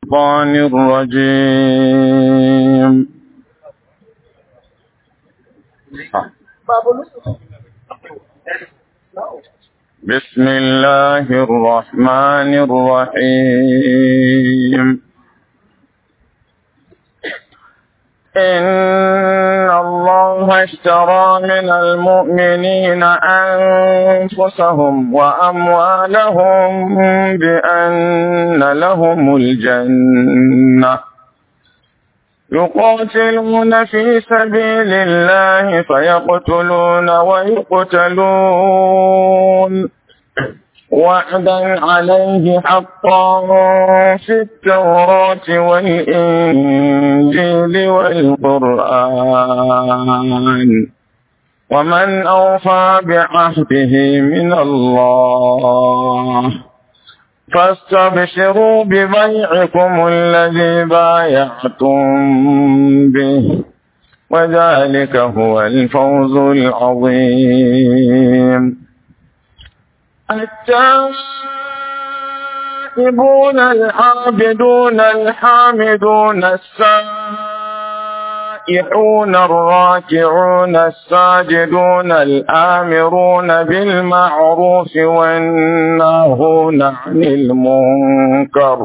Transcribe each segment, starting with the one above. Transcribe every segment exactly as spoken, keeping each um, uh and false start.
الشيطان الرجيم. بسم الله الرحمن الرحيم. إن الله اشترى من المؤمنين أنفسهم وأموالهم بأن لهم الجنة يقاتلون في سبيل الله فيقتلون ويقتلون وعدا عليه حقا في التوراة والإنجيل والقرآن ومن أوفى بعهده من الله فاستبشروا ببيعكم الذي بايعتم به وذلك هو الفوز العظيم. التائبون العابدون الحامدون السائحون الراكعون الساجدون الآمرون بالمعروف والناهون عن المنكر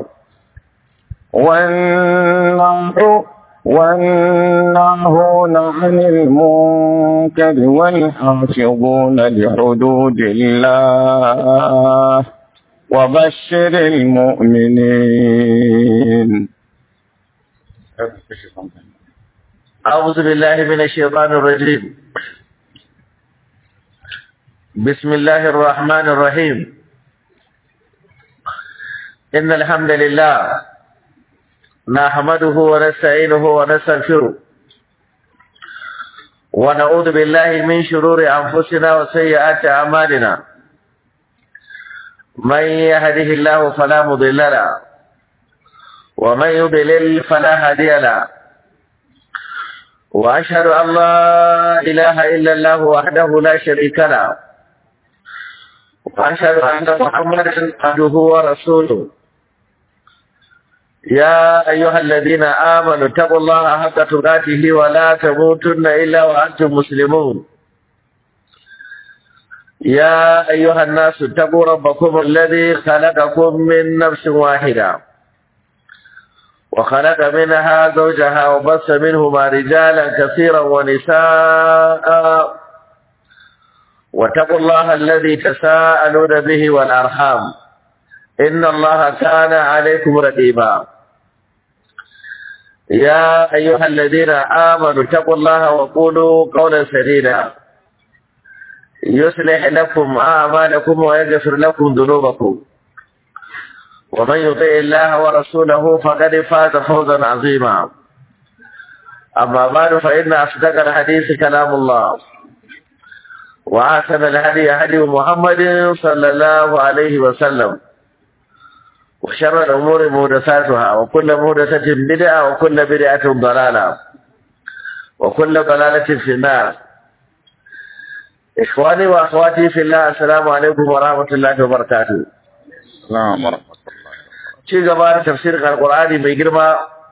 والناهون عن المنكر والحافظون لحدود الله وبشر المؤمنين. أعوذ بالله من الشيطان الرجيم. بسم الله الرحمن الرحيم. إن الحمد لله نحمده ونستعينه ونستغفره ونعوذ بالله من شرور أنفسنا وسيئات أعمالنا. من يهده الله فلا مضل له ومن يضلل فلا هادي له، وأشهد أن لا إله إلا الله وحده لا شريك له، وأشهد أن محمدا عبده ورسوله. يا أيها الذين آمنوا اتقوا الله حق تقاته ولا تموتن إلا وأنتم مسلمون. يا أيها الناس اتقوا ربكم الذي خلقكم من نفس واحدة وخلق منها زوجها وبث منهما رجالا كثيرا ونساء، واتقوا الله الذي تساءلون به والأرحام إن الله كان عليكم رقيبا. يا أيها الذين آمنوا اتقوا الله وقولوا قولا سديدا يصلح لكم أعمالكم ويغفر لكم ذنوبكم، ومن يطع الله ورسوله فقد فاز فوزا عظيما. أما بعد، فإن أصدق الحديث كلام الله، وأحسن الهدي هدي محمد صلى الله عليه وسلم، وشر الأمور محدثاتها، وكل محدثة بدعة، وكل بدعة ضلالة، وكل ضلالة في النار. إخواني وأخواتي في الله، السلام عليكم ورحمة الله وبركاته. السلام ورحمة الله. ci gaba da tafsirin alkur'ani mai girma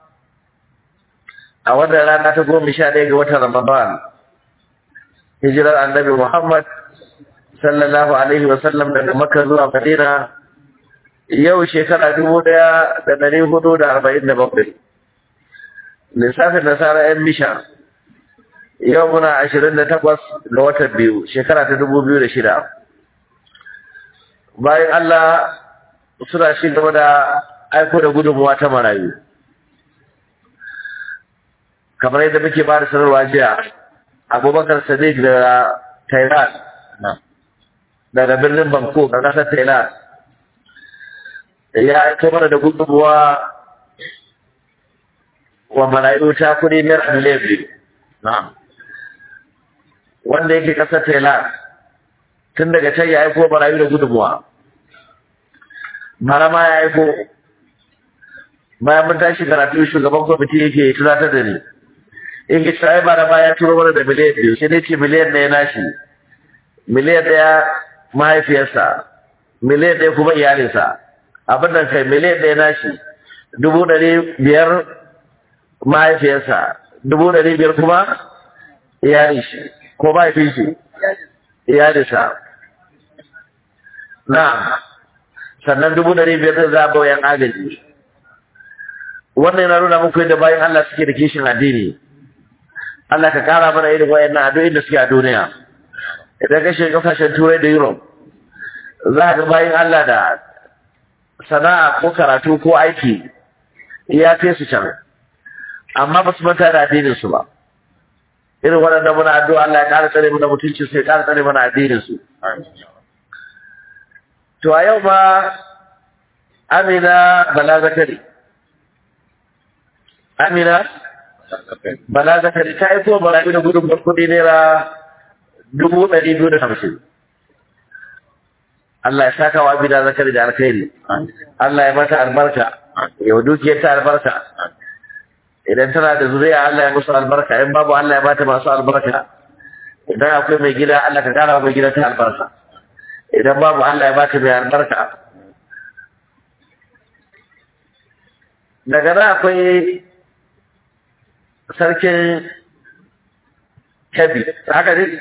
a wannan rana ta goma sha ɗaya ga watan Ramadan, hijirar annabi Muhammad sallallahu alaihi wa sallam daga Makka zuwa Madina, yau shekara dubu ɗaya da ɗari hudu da arba'in da bakwai. Lissafin nasara yan misha, yau muna ashirin da takwas ga watan biyu, shekara ta dubu biyu da shida. Bayan Allah suna shi gaba da aiko da gudunmuwa ta marayu, kamar yadda muke ba da sanarwa jiya. Abubakar Sadiq daga Thailand, daga birnin Bangkok da ƙasar Thailand, ya aiko mana da gudunmuwa wa marayu ta kudi naira miliyan biyu, wanda yake ƙasar Thailand. Tun daga can ya aiko marayu da gudunmuwa, marama ya aiko. Bayan mun tashi karatu, shugaban kwamiti yake tunatar da ni, in ki sai marama ya turo mana da miliyan biyu, sai dai ce miliyan ɗaya nashi, miliyan ɗaya mahaifiyarsa, miliyan ɗaya kuma iyalinsa. Abin nan kai miliyan ɗaya nashi, dubu ɗari biyar mahaifiyarsa, dubu ɗari biyar kuma iyali shi ko mahaifin shi iyalinsa. Na sannan dubu ɗari biyar zai zaɓa yan agaji. Wannan yana nuna muku yadda bayan Allah suke da kishin addini. Allah ka kara mana irin wayannan addu'o'in da suke a duniya. Idan ka shiga kasashen Turai da Europe, za ka ga bayan Allah da sana'a ko karatu ko aiki ya kai su can, amma ba su manta da addinin su ba. Irin waɗanda muna addu'a Allah ya kara tsare mana mutuncin su, ya kara tsare mana addinin su. To a yau ma Amina Bala Zakari. Amina Bala Zakari ta aiko Bala da gudun kuɗi naira dubu ɗari biyu da hamsin. Allah ya saka wa Amina Zakari da alkhairi. Allah ya mata albarka, yau dukiyar ta albarka. Idan tana da zuriya Allah ya musu albarka, in babu Allah ya bata masu albarka. Idan akwai mai gida Allah ka kara mai gida ta albarka. Idan babu Allah ya bata mai albarka. Daga nan akwai sarkin Kebbi, haka ne?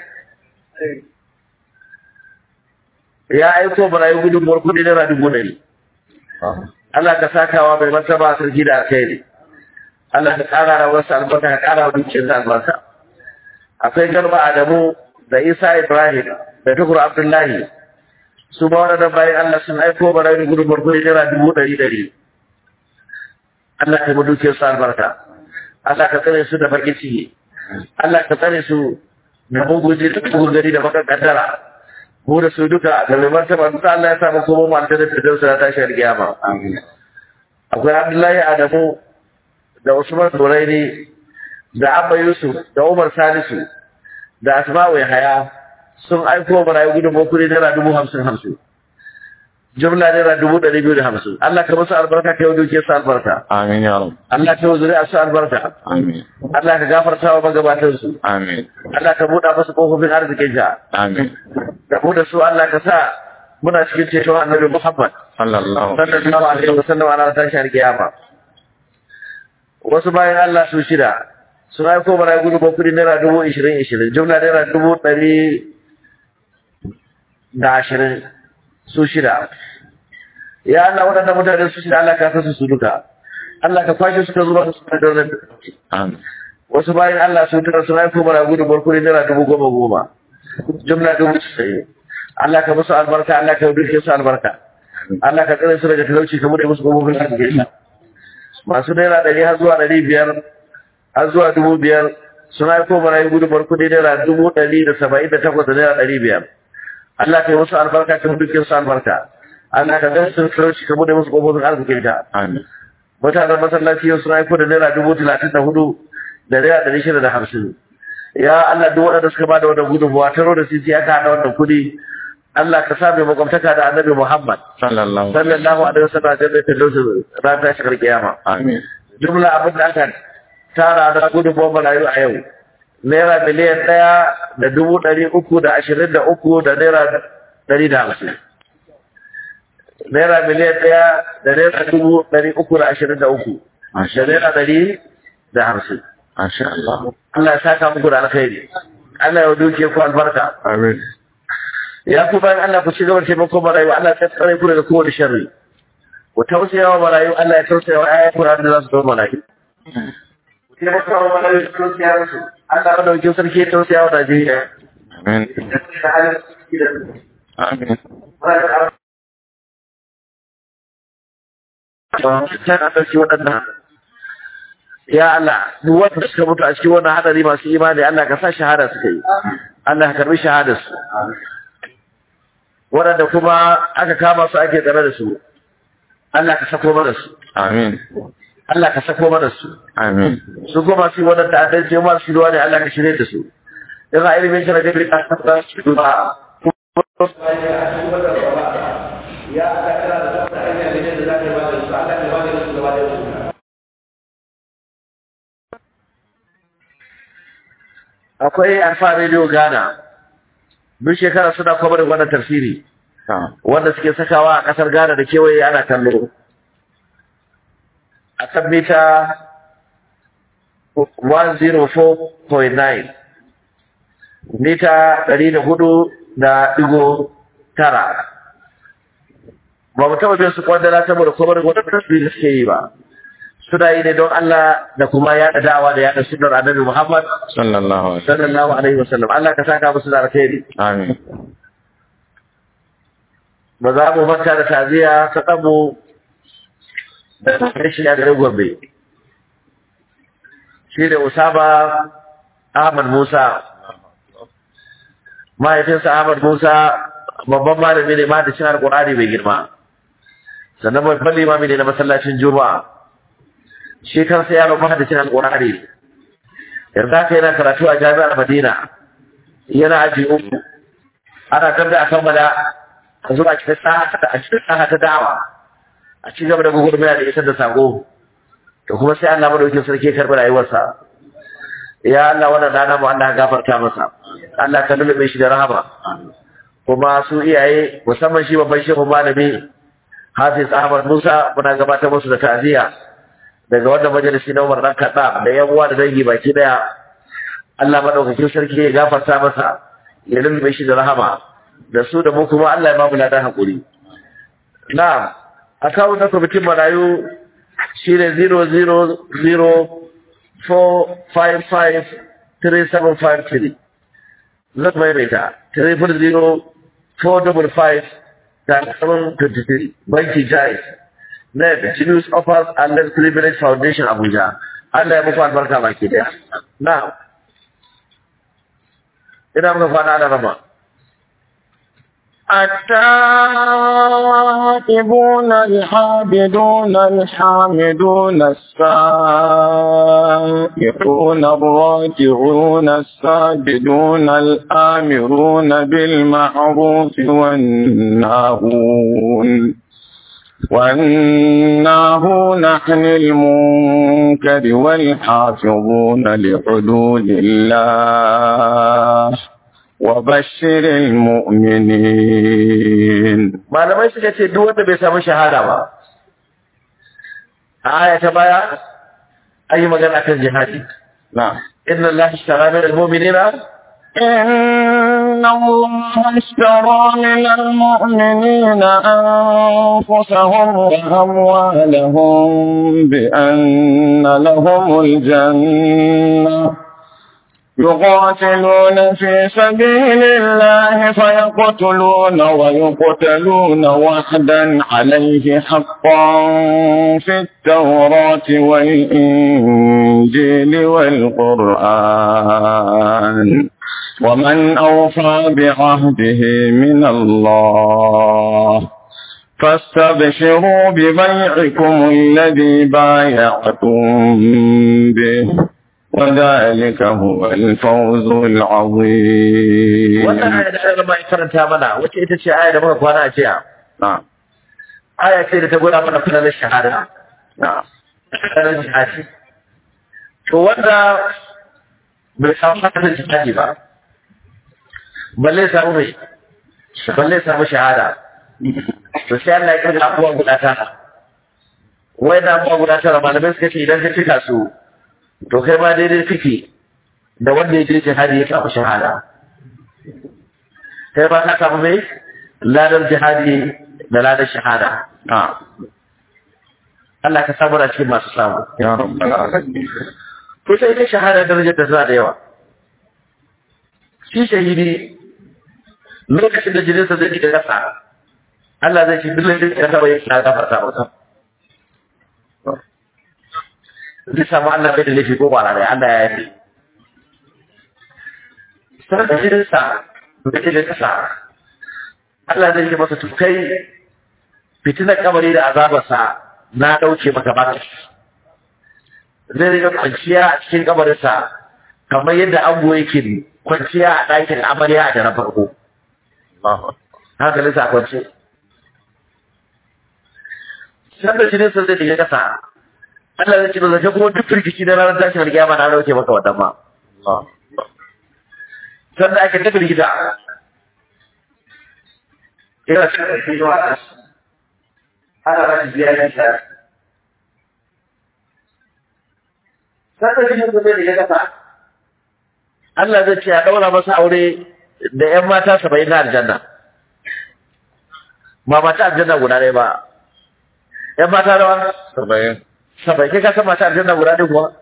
Ya aiko barayi gudunmuwar kudi naira dubu ɗari. Allah ka sakawa mai martaba sarki da alkhairi. Allah ka ƙara da wasu albarka, ka ƙara wa dukiyar da albarka. Akwai Garba Adamu da Isa Ibrahim da Tukur Abdullahi. Su ma waɗannan bayan Allah sun aiko barayi gudunmuwar kudi naira dubu ɗari ɗari. Allah ka yi dukiyar su albarka. Allah ka tsare su da baƙin ciki. Allah ka tsare su da muguji da bugun gari da bakan kaddara. Mu da su duka da mai martaba duka Allah ya samu kuma mu aljanna da dausa ta tashi alƙiyama. Akwai Abdullahi Adamu da Usman Turaini da Abba Yusuf da Umar Salisu da Asma'u Yahaya sun aiko barayi gudun bokuri naira dubu hamsin hamsin. Jumla naira dubu ɗari biyu da hamsin. Allah ka musu albarka ka yi duke su albarka. Amin ya rabu. Allah ka yi zuri'a su albarka. Amin. Allah ka gafarta wa magabatan su. Amin. Allah ka buɗa masu ƙofofin arzikin ka. Amin. Da mu da su Allah ka sa muna cikin ceton annabi Muhammad. Sallallahu Sallallahu alaihi wa sallam ana tashi har kiyama. Wasu bayan Allah su shida sun aiko bara gudu ba kudi naira dubu ishirin ishirin. Jumla naira dubu ɗari da ashirin. Su shida. Ya Allah waɗanda mutane su shida Allah ka san su duka. Allah ka kwashe su ka zuba su ka daular. Amin. Wasu bayan Allah su tara sun haifo mana gudu barkuri naira dubu goma goma. Jumla dubu sai. Allah ka musu albarka, Allah ka duke su albarka. Allah ka tsare su daga talauci ka bude musu gobobin arziki. Masu naira ɗari har zuwa ɗari biyar har zuwa dubu biyar sun haifo mana gudu barkuri naira dubu ɗari da saba'in da takwas da naira ɗari biyar. Allah ka yi musu albarka ka duke su albarka. Allah ka tsare su daga talauci ka bude musu gobobin arziki ka. Amin. Mutanen masallaci yau sun haifo da naira dubu talatin da hudu da naira ɗari shida da hamsin. Ya Allah duk waɗanda suka bada wannan gudunmuwa taro da sisi aka haɗa wannan kuɗi. Allah ka sa mai makwabtaka da Annabi Muhammad Sallallahu sallallahu alaihi wasallam da ta dausu ran ta shigar kiyama. Amin. Jumla abin da aka tara da gudunmuwa marayu a yau naira miliyan ɗaya da dubu ɗari uku da ashirin da uku da naira ɗari da hamsin. Naira miliyan ɗaya da naira dubu ɗari uku da ashirin da uku da naira ɗari da hamsin. Masha Allah. Allah ya saka muku da alkhairi. Allah ya duke ku albarka. Amin. Ya ku bayan Allah ku ci gaba da taimakon marayu, Allah ya tsare ku daga kowane sharri. Ku tausaya wa marayu, Allah ya tausaya wa ayyan Qur'ani da za su zama marayu. Ku taimaka wa marayu su tausaya musu. Allah ya dauke sarki ya tausaya wa Najeriya. Amin. Amin. Tana ɗauki waɗannan. Ya Allah, duk wanda suka mutu a cikin wannan hadari masu imani, Allah ka sa shahada suka yi. Allah ka karbi shahadar su. Waɗanda kuma aka kama su ake tsare da su, Allah ka sako mana su. Amin. Allah ka sako mana su. Amin. Su kuma su wannan ta'addanci ma su ruwa ne Allah ka shirye da su. Yana ilimin shi da gabi ka tsara su duba. Ya Allah kana da wata hanya ne da za ka ba da su, Allah ka ba da su gaba da su. Akwai Alfa Radio Ghana, duk shekara suna kwamar da wannan tafsiri, wanda suke sakawa a ƙasar Ghana da kewaye ana kallo. a kan mita one oh four point nine, mita ɗari da hudu da ɗigo tara. Ba mu taɓa bin su kwandala saboda kuma wadanda su da suke yi ba. Suna yi ne don Allah da kuma yaɗa da'awa da yaɗa sunnar Annabi Muhammad sallallahu alaihi wasallam. Allah ka saka musu da alkhairi. Amin. Ba za mu manta da taziya ta ɗanmu da rashin ya garin Gombe. Shi ne Usama Ahmad Musa. Mahaifinsa Ahmad Musa babban malami ne mahaddacin Alƙur'ani mai girma. Sannan babban limami ne na masallacin Juma'a. Shi kansa yaron mahaddacin Alƙur'ani ne. Yanzu haka yana karatu a jami'ar Madina. Yana aji uku. Ana gab da a kammala a zuwa cikin saha ta da'awa. A ci gaba da gugurmaya da isar da sako. To kuma sai Allah madaukakin sarki ya karɓi rayuwarsa. Ya Allah wannan dana mu Allah gafarta masa. Allah ka lulube shi da rahama. Kuma su iyaye musamman shi babban shehu malami Hafiz Ahmad Musa muna gabatar musu da ta'aziyya daga wannan majalisi na Umar dan Kaddam da yan uwa da dangi baki daya. Allah madaukakin sarki ya gafarta masa ya lulube shi da rahama. Da su da mu kuma Allah ya ba mu ladan hakuri. Na'am, akawun na kwamitin marayu shi ne zero zero zero four five five three seven five three. Zan maimaita triple zero four double five seven twenty three. Banki Jais. Next, News Offers and Less Privilege Foundation Abuja. Allah ya muku albarka baki daya. Now, ina muka fara da rama. التائبون الحامدون الحامدون السائحون الراكعون الساجدون الآمرون بالمعروف والناهون والناهون عن المنكر والحافظون لحدود الله وبشر المؤمنين. malamai suka ce duk wanda bai samu shahada ba a aya ta baya ayi magana kan jihadi. Na'am. inna allaha ishtara min almu'minina إن الله اشترى من المؤمنين أنفسهم وأموالهم بأن لهم الجنة يقاتلون في سبيل الله فيقتلون ويقتلون وعدا عليه حقا في التوراة والإنجيل والقرآن ومن أوفى بعهده من الله فاستبشروا ببيعكم الذي بايعتم به وذلك هو الفوز العظيم. wannan aya da Allah mai karanta mana wace ita ce aya da muka kwana a jiya. Na'am. Aya ce da ta gwada mana falalar shahada. Na'am. Falalar jihadi. To wanda bai samu falalar jihadi ba, balle samu mai, balle samu shahada. To sai Allah ya kirga abubuwa guda tara. Wai da abubuwa guda tara malamai suka ce idan ka cika su to kai ma daidai kake da wanda ya je jihadi ya samu shahada. Kai ma ka samu mai ladar jihadi da ladar shahada. Allah ka samu da cikin masu samu. Ya rabbal alamin. To sai ita shahada darajar da za da yawa. Shi shahidi lokacin da jininsa zai shiga ƙasa Allah zai ci duk da ya saba ya kira gafarta masa. Zai samu Allah bai da laifi ko kwana da Allah ya yi. Sanar da jininsa da ke da ƙasa Allah zai ce masa tukai fitinar kamari da azabarsa na ɗauke maka baka. Zai riga kwanciya a cikin kamarinsa kamar yadda ango yake kwanciya a ɗakin amarya a daren farko. Hankalinsa a kwance. Sanar da jininsa zai shiga ƙasa Allah zai ce ba zai kuma duk firgici na ranar tashin alƙiyama na dauke maka wannan ma. Sannan ake ta firgita. Ina cikin firgici ana ba shi biya shi ta. sai da shi zai daga kasa Allah zai ce a daura masa aure da ƴan mata saba'in na aljanna ba mata aljanna guda ɗaya ba ƴan mata rawa saba'in saba'in kai ka san mata aljanna guda ɗaya kuwa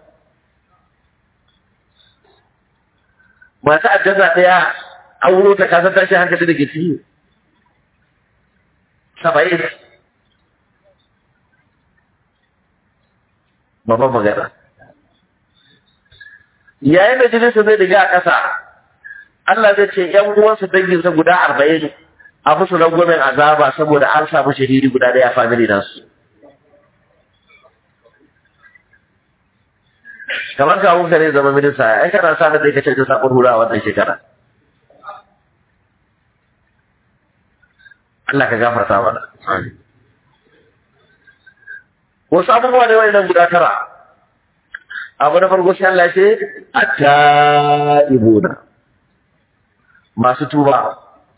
mata aljanna ɗaya auro ta kasar tashi hankali da ke ciki saba'in babban magana yayin da jininsa zai riga a ƙasa Allah zai ce ‘yan uwansa danginsa guda arba'in a musu rangwamen azaba saboda an samu shahidi guda ɗaya a famili nasu kamar kawun ka ne zama minista ai kana sa da ɗai ka canza sabon hura a wannan shekara Allah ka gafarta mana wasu abubuwa ne wani nan guda tara abu na farko sai Allah ce at-taibuna masu tuba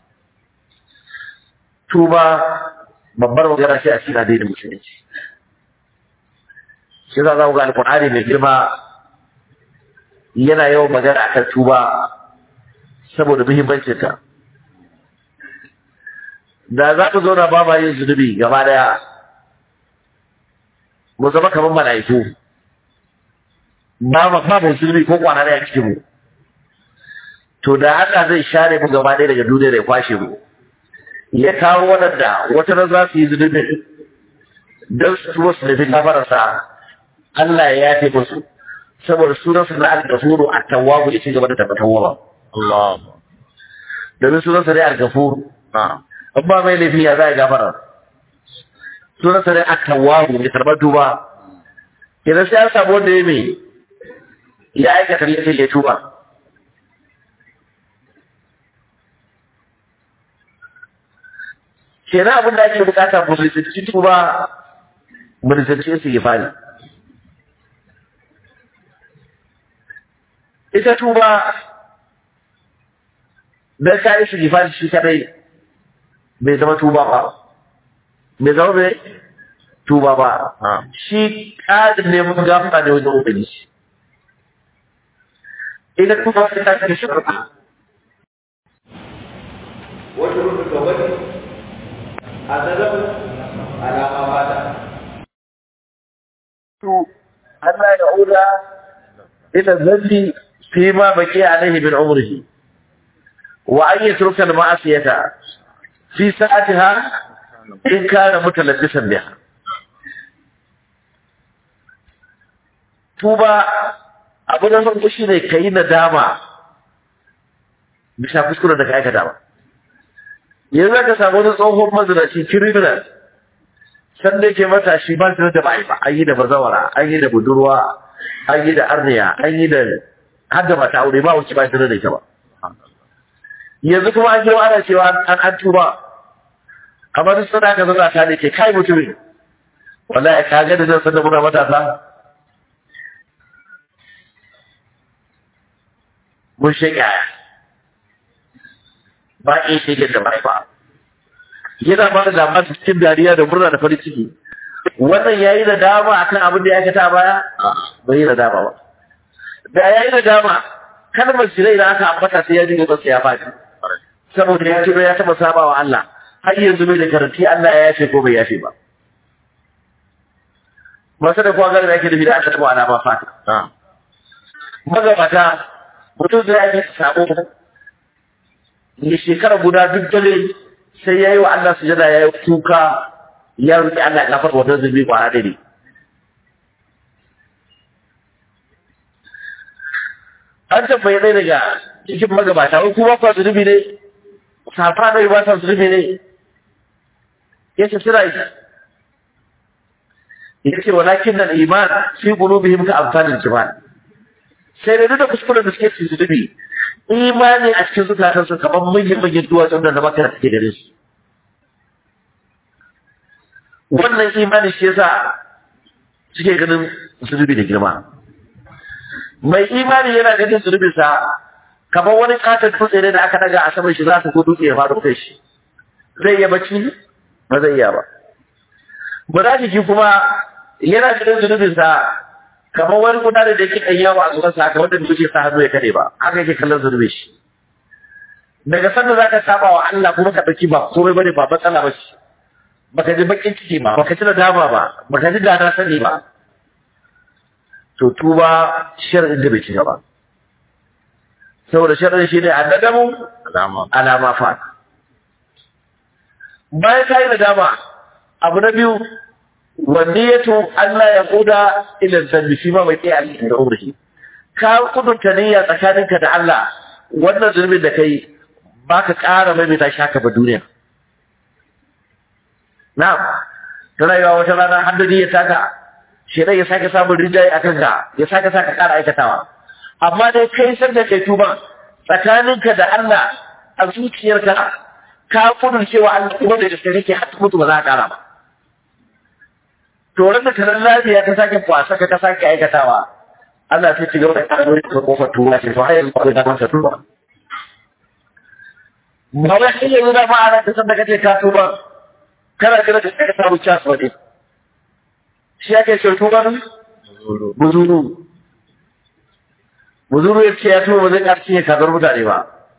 tuba babbar magana ce a cikin addinin musulunci shi za za ku ga alƙur'ani mai girma yana yawan magana akan tuba saboda muhimmancinta da za ku zauna ba ma yin zunubi gaba daya mu zama kamar mala'iku ba ma ba mu zunubi ko kwana daya cikin mu to da Allah zai share mu gaba daya daga duniya da ya kwashe mu ya kawo wadanda wata ran za su yi zunubi don su tuwo su nufi gafararsa Allah ya yafe musu saboda sunansa na al-gafuru at-tawwabu ya ci gaba da tabbatarwa Allah domin sunansa ne al-gafuru na'am amma mai laifi ya za a gafara suna sare a tawaru mai karɓar tuba idan sai an samu wanda ya mai ya aikata laifin ya tuba ke na abin da ake bukata mulisanci tuba mulisanci su yi fani ita tuba don ka yi su yi fani shi kadai bai zama tuba ba bai zama bai tuba ba shi ƙarin neman gafara ne wajen ubangiji idan tuba sai ta kashe shirka wata rubuta wani a zanen alama fata Allah ya ura ila zalli fi ma baki alaihi min umrihi wa an yatruka al-ma'asiyata في ساعتها إن كان متلبسا بها توبا abu na farko shi ne ka yi nadama bisa kuskuren da ka aika dama yanzu ka samu wani tsohon mazinaci criminal san da ke matashi ba su da ba ba an yi da bazawara an yi da budurwa an yi da arniya an yi da har da mata aure ba wuce ba su da ita ba yanzu kuma an girma ana cewa an an tuba amma duk suna ka zauna ta ne ke kai mutumin wallahi ka ga da zan san da muna matasa mun shiga ba in shiga da bai ba yana ba da dama cikin dariya da murna da farin ciki wannan yayi da dama akan abin da ya aikata baya bai yi da dama ba da yayi da dama kalmar shirai da aka ambata sai ya ji gaban sa ya faɗi saboda ya ce ya taba saba wa Allah har yanzu bai da karanti Allah ya yafe ko bai yafe ba masu da kuwa gari da yake da bida aka taba ana ba fata magabata mutum zai yi sabo ne shekara guda duk dare sai ya yi wa Allah sujada ya yi kuka ya roƙi Allah ya gafarta wata zubi kwana dare an tambaye ɗaya daga cikin magabata wai kuma kwa zunubi ne safa ne ba sa zunubi ne ya ce suna yi ya ce walakin nan iman fi qulubihim ka amsalil jibal sai da duka kuskuren da suke ci zunubi imani a cikin zukatan su kamar manyan manyan duwatsun da maka da suke gare su wannan imani shi yasa suke ganin zunubi da girma mai imani yana ganin zunubinsa kamar wani katon dutse ne da aka daga a saman shi za su ko dutse ya faɗo kai shi zai iya bacci ba zai iya ba munafiki kuma yana ganin zunubinsa kamar wani guda da yake kan yawo a gaban sa wanda bai ce sa hannu ya kare ba haka yake kallon zurbe shi daga sanda zaka saba wa Allah kuma ka dauki ba komai bane ba matsala ba shi baka ji bakin ciki ba baka ji nadama ba baka ji gana sani ba to tuba shar'in da bai ci gaba saboda shar'in shi ne annadamu alama alama fa bayan kai nadama abu na biyu wanniyatu Allah ya kuda ila zambi shi ma bai kai alƙin da umri ka kudunta niyya tsakaninka da Allah wannan zulmin da kai baka ƙara mai ta shaka ba duniya na'am tana yawa wata rana haddadi ya taka shedan ya sake samun rinjaye a kanka ya sake saka ƙara aikatawa amma dai kai san da kai tuba tsakaninka da Allah a zuciyarka ka kudun cewa Allah kuma da gaske kake har mutu ba za ka ƙara ba to ran da tarar lafiya ta sake kwasa ka ta sake aikatawa Allah sai ci gaba da ƙaro ta kofar tuba ce to har yanzu akwai damar ta tuba ba wai sai yanzu da ma'ana ta san da kace ka tuba kana kira da ka samu chance wani shi ake ce tuba ne buzuru buzuru ya ce ya tuba ba zai ƙarfi ya kazar mutane ba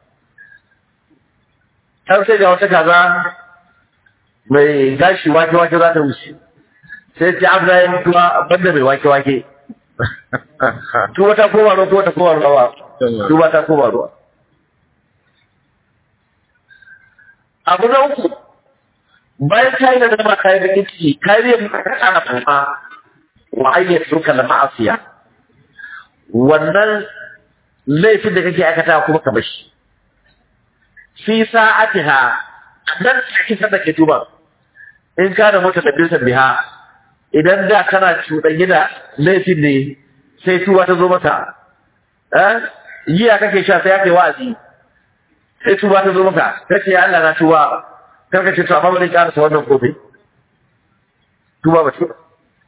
har sai ga wata kaza mai gashi wake-wake za ta wuce sai ce abu da yin tuwa banda mai wake-wake tuwa ta koma ruwa tuwa ta koma ruwa tuwa ta koma ruwa abu na uku bayan kayi da dama kayi da ciki kayi da maka ana fafa wa ayyar suka da ma'asiya wannan laifin da kake aikata kuma ka bashi fi sa'atiha dan take da ke tuba in ka da mota da bisa biha idan da kana cuɗanye da laifin ne sai tuba ta zo maka eh yiya kake sha sai ake wa'azi sai tuba ta zo maka kace ya Allah na tuba karka ce to amma bari ka rasa wannan gobe tuba ba ce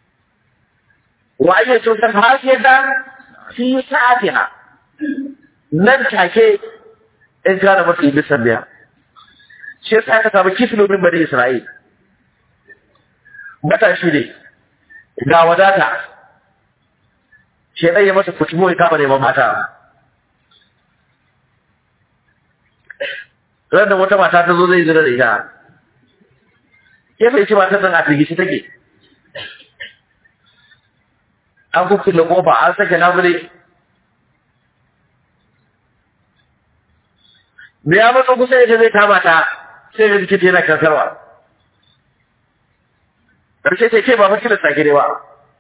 wa ayyatu san hasiyata fi sa'atiha nan take in ka da mota bisa biha shi sai ka samu kiflo min bani Isra'il matashi ne ga wadata shedan ya masa kutubo ya kama neman mata ran da wata mata ta zo zai zira da ita ya fahimci matar nan a firgici take an kukkule kofa an sake labule da ya matsa kusa ita zai kama ta sai da jikin yana kansarwa ƙarshe ce ke ba fa kila sake ne ba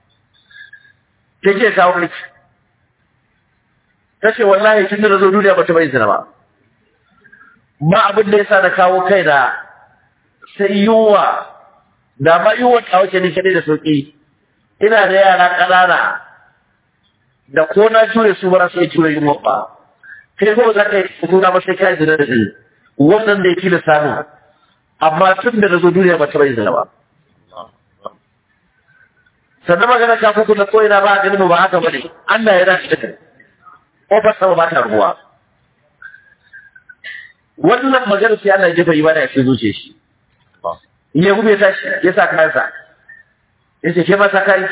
ke ke kawo miki ta ce wallahi tun da zo duniya ba ta bai zina ba ba abin da ya sa na kawo kai da sai yiwuwa da ma yiwuwa ta wace ni kaɗai da sauƙi ina da yara ƙanana da ko na jure su ba su iya jure yiwuwa ba kai kuma za ka yi nuna masa kai zina da shi wannan da ya kila samu amma tun da na zo duniya ba ta bai zina ba sannan magana ta kuku na koyina ba a ganin ba haka bane Allah ya rashi da kofar sama ba ta ruwa wannan magana sai Allah ya jefa ibada ya zuce shi ya gube ta shi ya sa kansa ya ce ke ma sa kai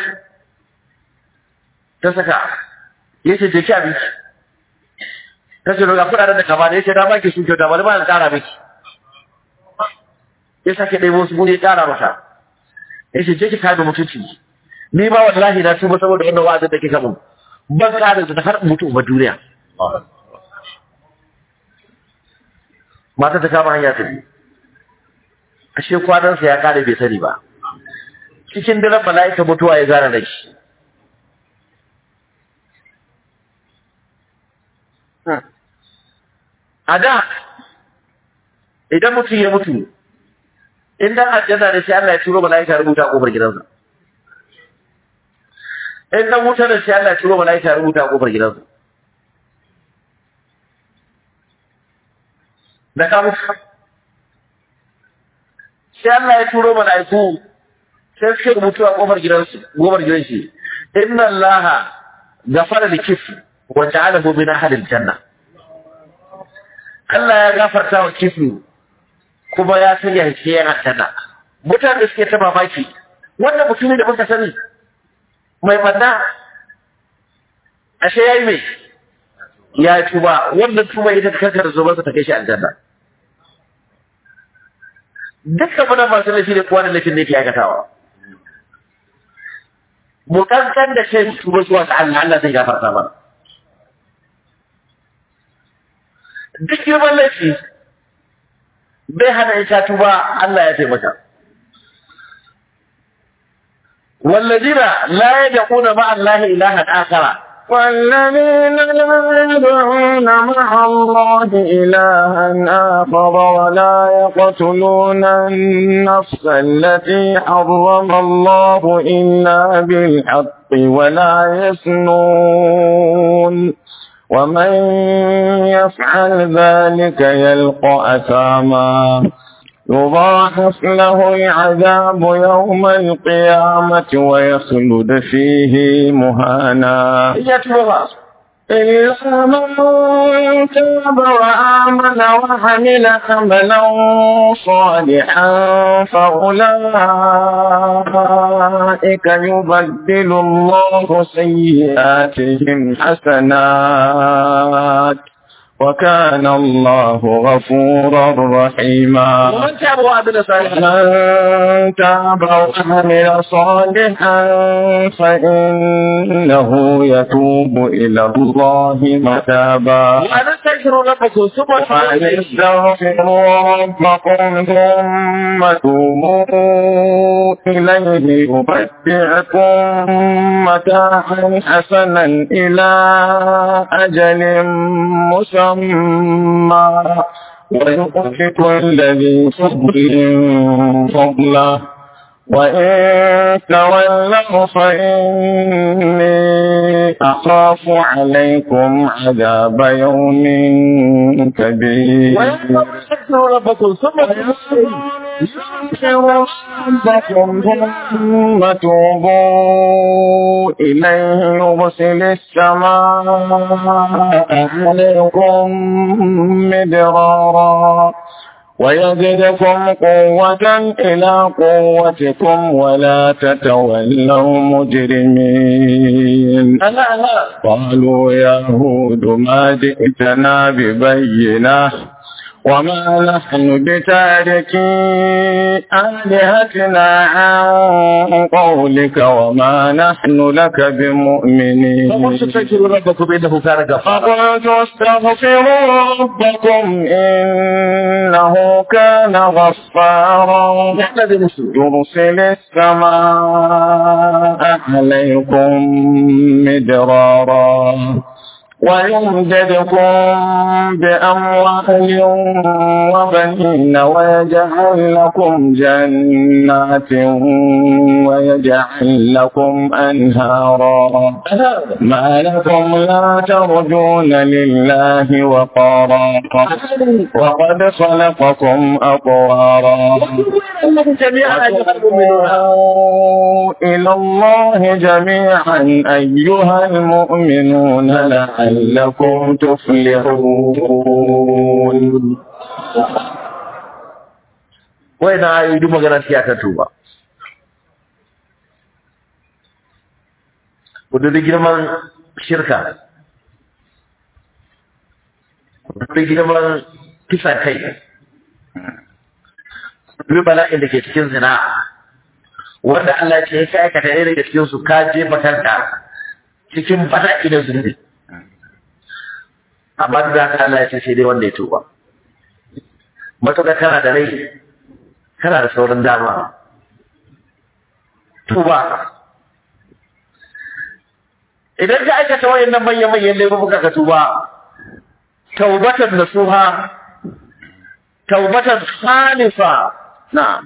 ta saka ya ce je ki abinci ta ce ga kuɗaɗen da kama da ya ce na baki sun kyauta ba da ba na ƙara miki ya sake ɗaya wasu guri ya ƙara masa ya ce je ki kawo mutunci ni ba wallahi na tuba saboda wannan wa'azin da kika mun ban ƙara da har mutu ba duniya mata ta kama hanya ta bi ashe kwanansa ya kare bai sani ba cikin daren mala'ika mutuwa ya zara da shi a da idan mutum ya mutu in dan aljanna ne sai Allah ya turo mala'ika rubuta a kofar gidansa in dan wuta ne sai Allah ya turo mala'ika rubuta a kofar gidansa da ka mutu sai Allah ya turo mala'iku sai suka rubuta a kofar gidansu kofar gidan shi inna Allaha ghafara likif wa ja'alahu min ahli aljanna Allah ya gafarta wa kifu kuma ya sanya shi yana aljanna mutane suke ta mamaki wannan mutumin da muka sani mai manna ashe yayi mai ya tuba wannan tuba ita ta kankara zubansa ta kai shi aljanna dukkan muna masu laifi da kuwa da laifin da yake aikatawa mu kankan da kai tuba zuwa ga Allah Allah zai gafarta mana duk girman laifi bai hana ita tuba Allah ya taimaka والذين لا يدعون مع الله إلها آخر والذين لا يدعون مع الله إلها آخر ولا يقتلون النفس التي حرم الله إلا بالحق ولا يسنون ومن يفعل ذلك يلقى أثاما يضاعف له العذاب يوم القيامة ويخلد فيه مهانا إلا من تاب وآمن وعمل عملا صالحا فأولئك يبدل الله سيئاتهم حسنات وكان الله غفورا رحيما ومن تاب وعمل صالحا من تاب وعمل صالحا فإنه يتوب إلى الله متابا وأن استغفروا ربكم ثم وأن استغفروا ربكم ثم توبوا إليه يمتعكم متاعا حسنا إلى أجل مسمى ويؤتي كل ذي فضل فضله وإن تولوا فإني أخاف عليكم عذاب يوم كبير ويستغفروا ربكم ثم يستغفروا ربكم ثم توبوا إليه يرسل السماء عليكم مدرارا ويزدكم قوة إلى قوتكم ولا تتولوا مجرمين قالوا يا هود ما جئتنا ببينة وما نحن بتاركي آلهتنا عن قولك وما نحن لك بمؤمنين فقلت استغفروا ربكم إنه كان غفارا فقلت استغفروا ربكم إنه كان غفارا يرسل السماء عليكم مدرارا ويمددكم بأموال وبنين ويجعل لكم جنات ويجعل لكم أنهارا ما لكم لا ترجون لله وقارا وقد خلقكم أطوارا إلى الله جميعا أيها المؤمنون لعلكم تفلحون وين عايدوا مغانا سياسة توبا ودودي جرمان شركة ودودي جرمان كيسا كي ودودي بلاء اللي كتكين زنا wanda Allah ce ya kai ka tare da cikin su ka je bakanka cikin bala'i da zunubi amma da ka Allah ya ce sai dai wanda ya tuba matuƙa kana da rai kana da sauran dama tuba idan ka aikata wayannan manyan manyan laifuka ka tuba taubatan nasuha taubatan khalifa na'am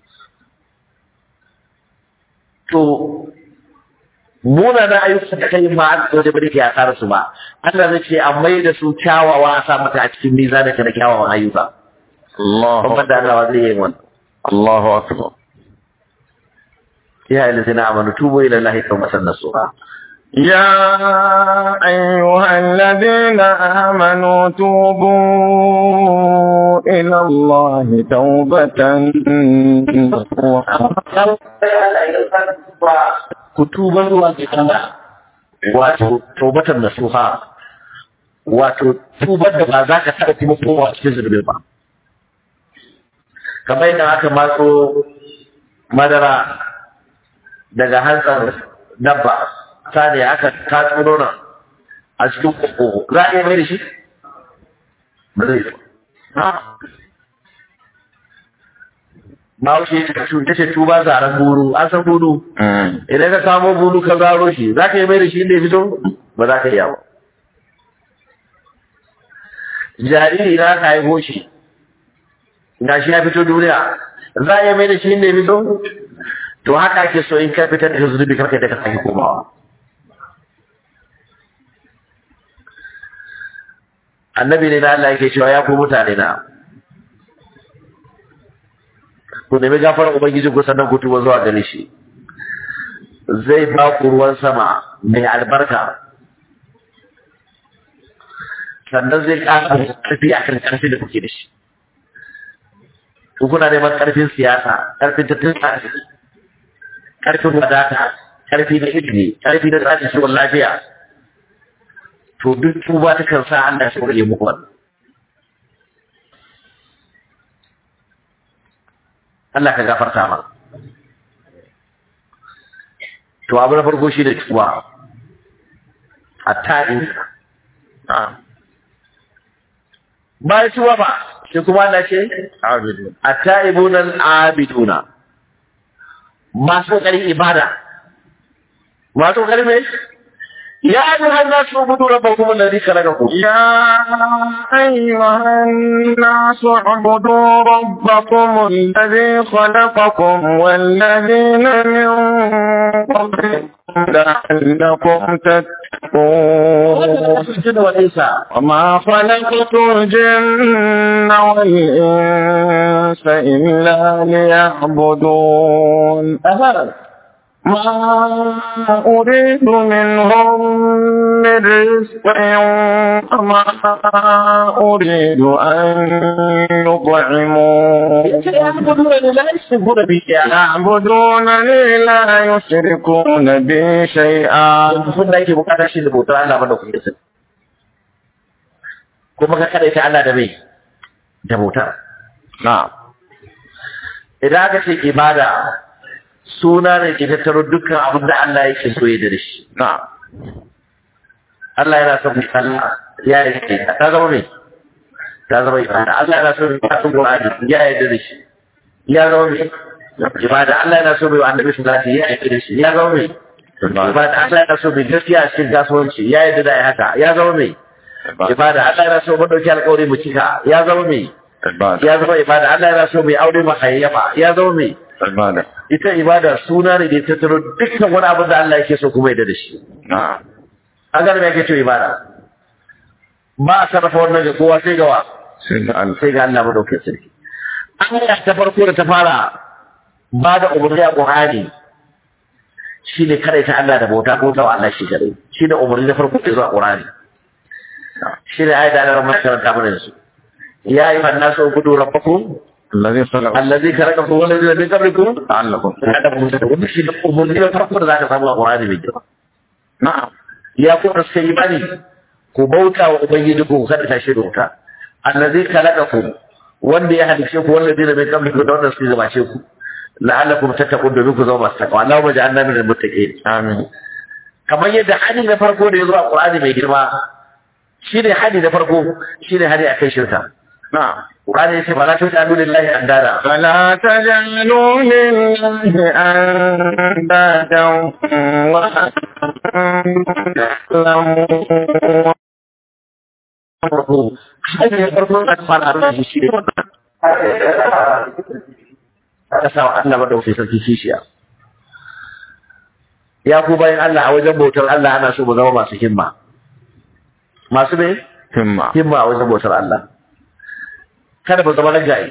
to muna na ayyukan da kai ma an zo da bari ya tsara su ba Allah zai ce an mai da su kyawawa a sa maka a cikin mizanin ka da kyawawan ayyuka Allahu Akbar da Allah zai yi wannan Allahu akbar ya ayyuhallazina amanu tubu ila Allahi tawbatan nasuha يا أيها الذين آمنوا توبوا إلى الله توبة نصوحا كتوبا وكتابا wato taubatar nasuha wato tubar da ba za ka taɓa kuma kowa cikin zunubi ba kamar yadda aka matso madara daga hantsar dabba sani aka tatso nuna a cikin koko za a iya mai da shi? ba zai yi ba wuce ta ce tuba zaren buru an san buru idan ka samo buru ka zaro shi za ka yi mai da shi inda ya fito ba za ka yi yawa jariri na ka haifo shi ga shi ya fito duniya za a yi mai da shi inda ya fito to haka ake so in ka fitar da zunubi karka da ka sake komawa annabi ne na Allah yake cewa ya ku mutane na ku nemi gafarar ubangiji ku sannan ku tuba zuwa gare shi zai ba ku ruwan sama mai albarka sannan zai ƙara ƙarfi a kan ƙarfi da kuke da shi ku kuna neman ƙarfin siyasa ƙarfin tattalin arziki ƙarfin wadata ƙarfi na ilimi ƙarfi na tsarin kiwon lafiya to duk tuba ta kan sa Allah ya rage muku wannan Allah ka gafarta ma to abu na farko shi da tuba at-ta'in ba tuba ba shi kuma Allah ce abidu at-ta'ibuna al-abiduna masu ƙarin ibada masu ƙarin mai يا أيها الناس اعبدوا ربكم الذي خلقكم يا أيها الناس اعبدوا ربكم الذي خلقكم والذين من قبلكم لعلكم تتقون وما خلقت الجن والإنس إلا ليعبدون ما أريد منهم من رزق وما أريد أن يطعمون يعبدونني لا يشركون بي شيئا kuma ka kada ita Allah da mai da bauta na'am idan aka ce ibada suna ne ke tattaro dukkan abin da Allah yake so ya da shi na'am Allah yana son Allah ya yi ta zama mai ta zama ibada Allah yana son ya son Qur'ani ya yi da shi ya zama mai ibada Allah yana so mai annabi sallallahu alaihi wasallam ya yi da shi ya zama mai ibada Allah yana so mai gaskiya a cikin kasuwanci ya yi da haka ya zama mai ibada Allah yana so mu dauki alƙawari mu cika ya zama mai ya zama ibada Allah yana so mai aure mu hayyafa ya zama mai ibada ita ibada suna ne da ya tattaro dukkan wani abin da Allah yake so kuma ya da shi na'am an gane me yake cewa ibada ba a sarrafa wannan ga kowa sai ga wa sai ga Allah sai ga Allah madaukakin sarki aya ta farko da ta fara ba da umarni a Qur'ani shine kare ta Allah da bauta ko ta Allah shi kare shine umarni na farko da zuwa Qur'ani shine ayat da Allah ya karanta mana su ya ayyuhan nasu ubudu rabbakum الذي خلق الذي خلقكم والذين من قبلكم لعلكم wannan shi da umarni na farko da zaka samu a Qur'ani mai girma na'am ya ku sai imani ku bauta wa ubangiji ku kada ta shi bauta allazi khalaqakum wanda ya halice ku wallazi da bai kamar ku da wannan su zama ce ku la'allakum tattaqun domin ku zama masu takawa Allahu maja'alna minal muttaqin amin kamar yadda hadi na farko da ya zo a Qur'ani mai girma shine hadi na farko shine hadi akai shirka na'am Qur'ani yace fala taj'alu lillahi andada فلا تجعلوا لله أندادا وأنتم hadi na farko da fara da shi ne aka sa Allah madaukakin sarki kishiya ya ku bayan Allah a wajen bautar Allah ana so mu zama masu himma masu ne himma himma a wajen bautar Allah kada ba zama ragaye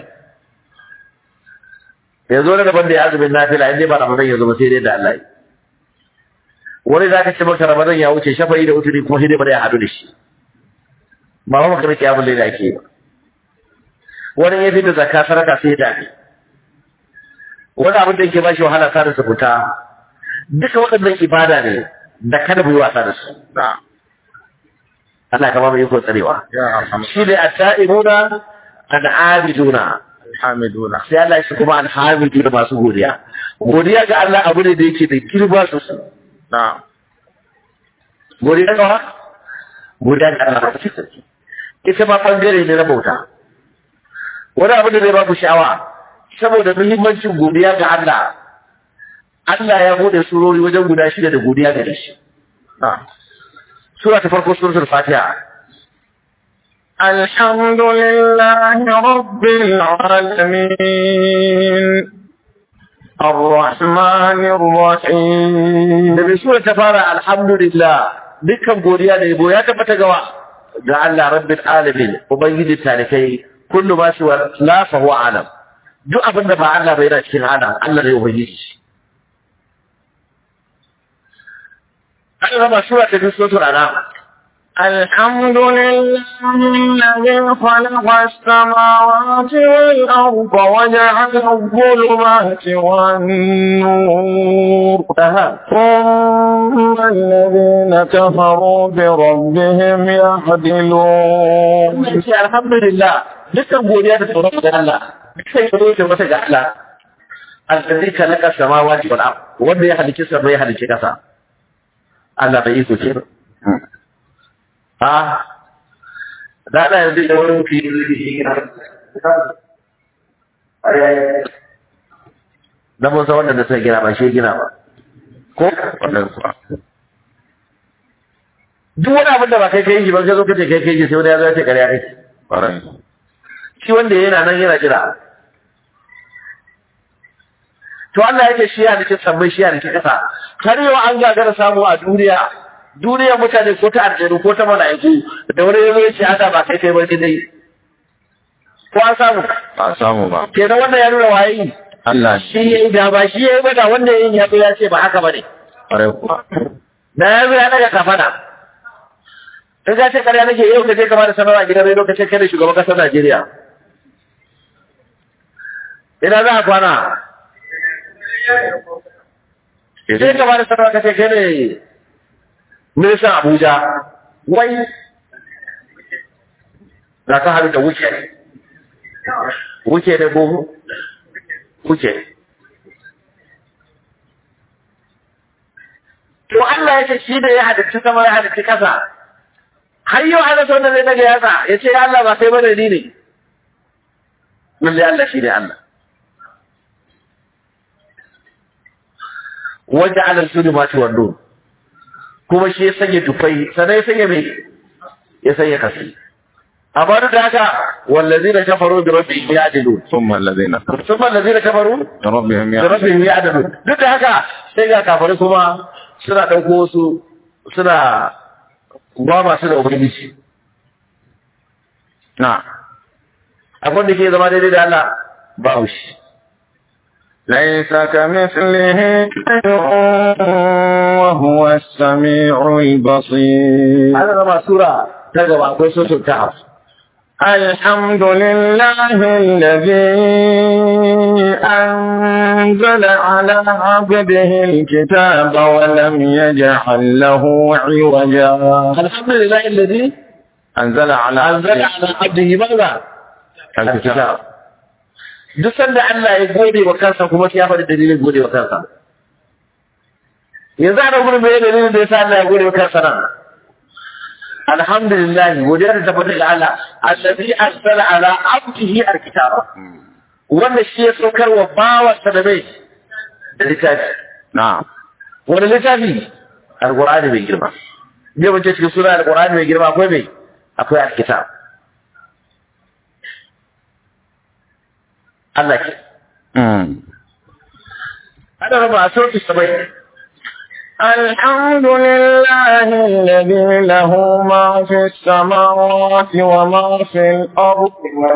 yanzu wani daban da ya azumin nafila inda ba ramadan ya zama sai dai da Allah wani za ka ce maka ramadan ya wuce shafa'i da wuturi kuma sai dai ba da ya haɗu da shi ba ma maka rike abin da ake ba wani ya fi da zakka saraka sai da ne wani abin da yake ba shi wahala sa da sabuta duka waɗannan ibada ne da kada mu yi wasa da su na'am Allah ka ba mu iko tsarewa ya arhamar shi ne at-ta'ibuna al-abiduna hamiduna sai Allah shi kuma al-hamiduna masu godiya godiya ga Allah abu ne da yake da girma sosai na'am godiya ga wa godiya ga Allah ba sarki ita ma bangare ne na bauta wani abu da zai ba ku sha'awa saboda muhimmancin godiya ga Allah Allah ya bude surori wajen guda shida da godiya ga shi na'am sura ta farko suratul fatiha الحمد لله رب العالمين الرحمن الرحيم da bai sura ta fara alhamdulillah dukkan godiya da yabo ya tabbata gawa ga Allah rabbil alamin ubangiji talikai kullu ma shi la fa huwa alam duk abin da ba Allah bai yana cikin alam Allah ne ubangiji Allah ba sura ta biyu suratul anam الحمد لله الذي خلق السماوات والأرض وجعل الظلمات والنور ثم الذين كفروا بربهم يعدلون الحمد لله dukkan godiya da tsoron da Allah sai ya roƙe masa ga Allah alladhi khalaqa samawati wal ard wanda ya halicci sama ya halicci kasa Allah bai iko ce ah da da yanzu da wani fi da shi gina da mun san wanda da sai gina ba shi gina ba ko wannan kuwa duk wani abin da ba kai kai shi ba sai zo kace kai kai shi sai wani ya zo ya ce kare ya kai ƙwarai shi wanda yana nan yana jira to Allah yake shi ya nake sammai shi ya nake kasa har yau an gagara samu a duniya duniya mutane ko ta aljanu ko ta mala'iku da wani yazo ya ce haka ba kai kai ba dai ko an samu ba samu ba kenan wannan ya nuna waye Allah shi yayi da ba shi yayi ba da wanda yayin ya ya ce ba haka bane ƙwarai kuwa da yazo ya daga kafana in ka ce kariya nake yau ka je ka bada sanarwa gidan rai lokacin kai da shugaban kasar Najeriya ina za a kwana sai ka bada sanarwa ka ce kai ne ministan Abuja wai za ka haɗu da wuce wuce ne ko wuce to Allah ya ce shi da ya halitta sama ya halitta kasa har yau ana son da zai daga yasa ya ce ya Allah ba kai bane ni ne lalle Allah shi ne Allah wanda ala sunu ma tuwandu kuma shi ya sanya tufai sannan ya sanya mai ya sanya kasi amma duk da haka wallazina kafaru bi rabbihim ya'dilun thumma alladhina thumma allazina kafaru bi rabbihim bi rabbihim ya'dilun duk da haka sai ga kafirai kuma suna dauko su suna ba masu da ubangiji na abin da ke zama daidai da Allah ba haushi ليس كمثله شيء وهو السميع البصير هذا ما سورة تجمع أقول سورة الكهف الحمد لله الذي أنزل على عبده الكتاب ولم يجعل له عوجا الحمد لله الذي أنزل على أنزل على عبده ماذا؟ الكتاب duk sanda Allah ya gode wa kansa kuma sai ya faɗi dalilin gode wa kansa yanzu ana gurin mai dalilin da yasa Allah ya gode wa kansa nan alhamdulillah godiya ta tabbata ga Allah allazi arsala ala abdihi alkitaba wanda shi ya saukar wa bawansa da mai da littafi na'am wani littafi alqur'ani mai girma ne mun ce cikin sura alqur'ani mai girma akwai mai akwai alkitab Allah ke. Ana raba a sauki sabai. الحمد لله الذي له ما في السماوات وما في الأرض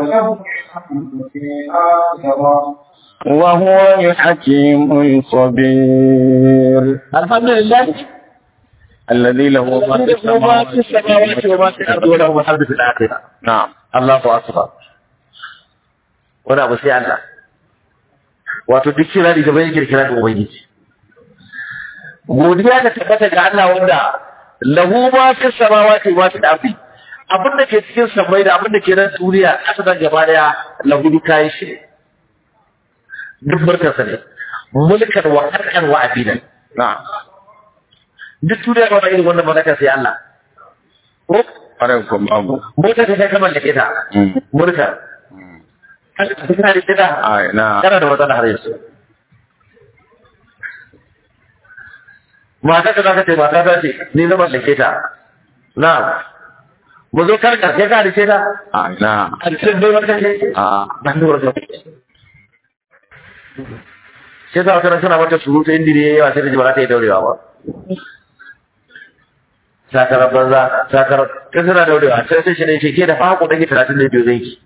وهو الحكيم الخبير. الحمد لله الذي له ما في السماوات وما في الأرض وله الحمد في الآخرة. نعم الله أكبر. wani abu sai Allah wato duk kira da gaba yake kira da ubangiji godiya ta tabbata ga Allah wanda lahu ma fi samawati wa fi ardi abin da ke cikin samai da abin da ke nan duniya kasa da gaba daya lahu kai shi duk barkarsa ne mulkan wa harkan wa abidan na'am duk duniya ba irin wannan malaka sai Allah ko are ko babu mota ta kamar da ita mulka kana da ita ai na kana da wata har yanzu mata ta zaka ce mata ta ce ni na mallake ta na mu zo kar ka ka da ta ai na a cikin dai wata ce a ban da wata sai za ka tana mata surutu inda ne yawa sai ta ji ba za ta yi daurewa ba sakarar banza sakarar ta suna daurewa sai sai shi ne ce ke da fako ɗage talatin da biyu zai ki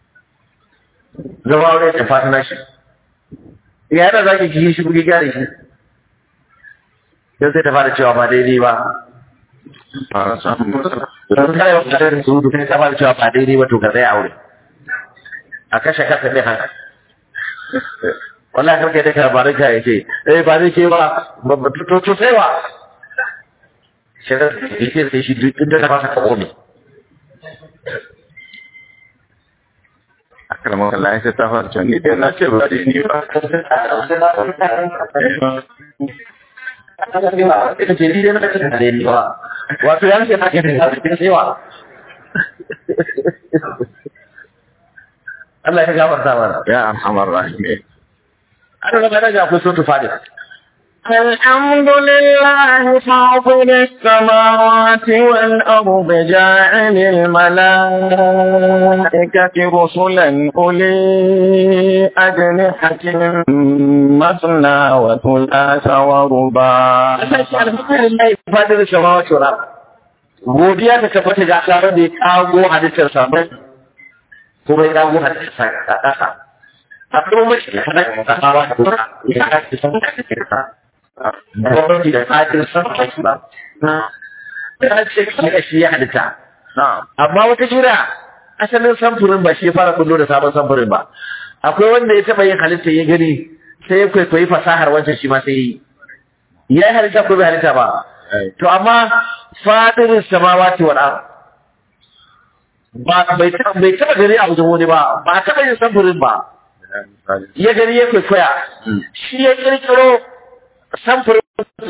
zama wani ta fata na shi ya yana za ki ki shi kuke gyara shi sai sai ta fara cewa ba daidai ba fara samun matsala don kare wa kare da surutu sai ta fara cewa ba daidai ba to ka zai aure a kashe kasa ne haka wallahi karka da karbarin ka yace eh ba zai ke ba ba to to sai wa shirin yake sai shi duk inda ka fasa ka kome akrama Allah sai ta fara cewa ni dai na ce ba dai ni ba ita ce ni dai na ce da ni ba wato yan ce na ke da sai wa Allah ya gafarta mana ya arhamar rahimin ana da daraja akwai sautu fadis الحمد لله فاطر السماوات والأرض جاعل الملائكة رسلا أولي أجنحة مثنى وثلاث ورباع الحمد لله فاطر السماوات والأرض godiya ta tabbata ga Allah da ya kago hadisin sabai kuma ya kago hadisin sabai akwai mace da kana da hawa da kuma ya kace san da kake da gwamnati da tsakin san da kake ba da ce kake shi ya hadita amma wata jira asalin samfurin ba shi ya fara kullo da sabon samfurin ba akwai wanda ya taba yin halitta ya gani sai ya kwaikwayi fasahar wancan shi ma sai yi ya yi halitta ko bai halitta ba to amma fadirin samawati wal ard ba bai bai taba gani a wajen wani ba ba taba yin samfurin ba ya gani ya kwaikwaya shi ya kirkiro samfurin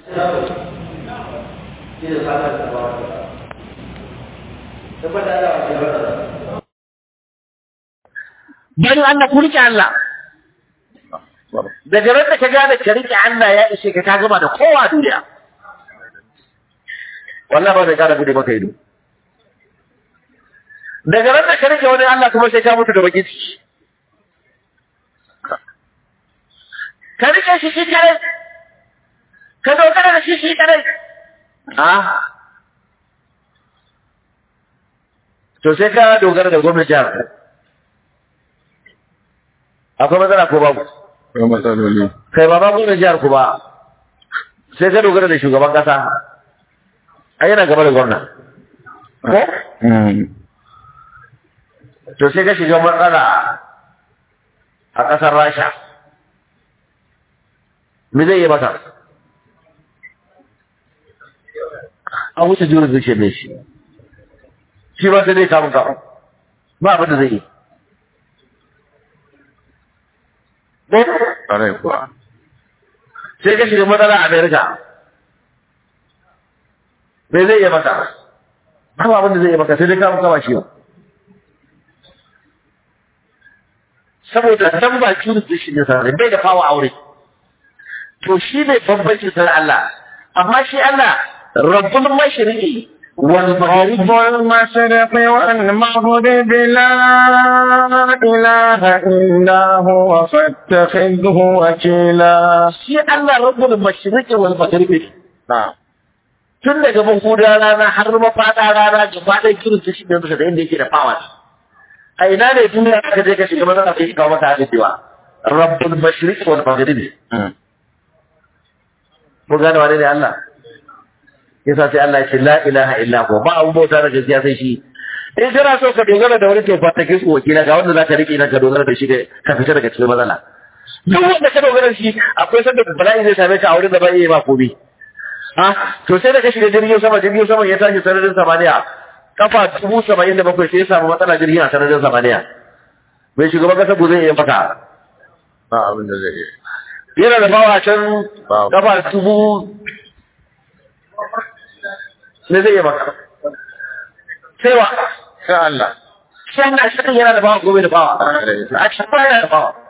bani Allah ku rike Allah daga ran da ka gane ka rike Allah ya ishe ka ka gama da kowa duniya wallahi ba zai kara bude maka ido daga ran da ka rike wani Allah kuma sai ka mutu da baki ciki ka rike shi shi kare ka dogara da shi shi kare ah to sai ka dogara da gwamnati jihar akwai matsala ko babu akwai matsaloli kai ba ba gwamnati jihar ku ba sai ka dogara da shugaban kasa ai yana gaba da gwamna ko to sai ka shiga matsala a ƙasar Rasha me zai yi maka an wuce jurin zuciya mai shi shi ba sai dai kamun kamun ba abin da zai yi ƙarai kuwa sai ka shiga matsala a Amerika me zai yi maka ba abin da zai yi maka sai dai kamun kama shi ba saboda dan ba jurin zuciya ne sarai bai da fawa aure to shi ne bambancin san Allah amma shi Allah rabbul mashriqi wal maghrib رب المشرق والمغرب لا إله إلا هو فاتخذه وكيلا shi Allah rabbul mashriqi wal maghrib na'am tun daga mahuda rana har mafaɗa rana gaba ɗaya kirista shi ne musa da inda yake da power a ina ne duniya aka je ka shiga maza ka yi kawo mata hajjewa rabbul mashriqi wal maghrib mun gane wane ne Allah yasa sai Allah ya ce la ilaha illa huwa ba abu bauta da gaskiya sai shi in kana so ka dogara da wani to fa ta kisu wakila ga wanda zaka rike ka dogara da shi ka fita daga cikin matsala duk wanda ka dogara da shi akwai sanda bala'i zai same ka a wurin da ba iya ba komai ah to sai da ka shiga jirgin sama jirgin sama ya tashi sararin samaniya kafa dubu saba'in da bakwai sai ya samu matsala jirgin a sararin samaniya mai shugaban kasa ku zai iya maka ba abin da zai yi yana da bawa can kafa dubu ne zai iya maka sai wa sai Allah sai an ga shi yana da bawa gobe da bawa a cikin yana da bawa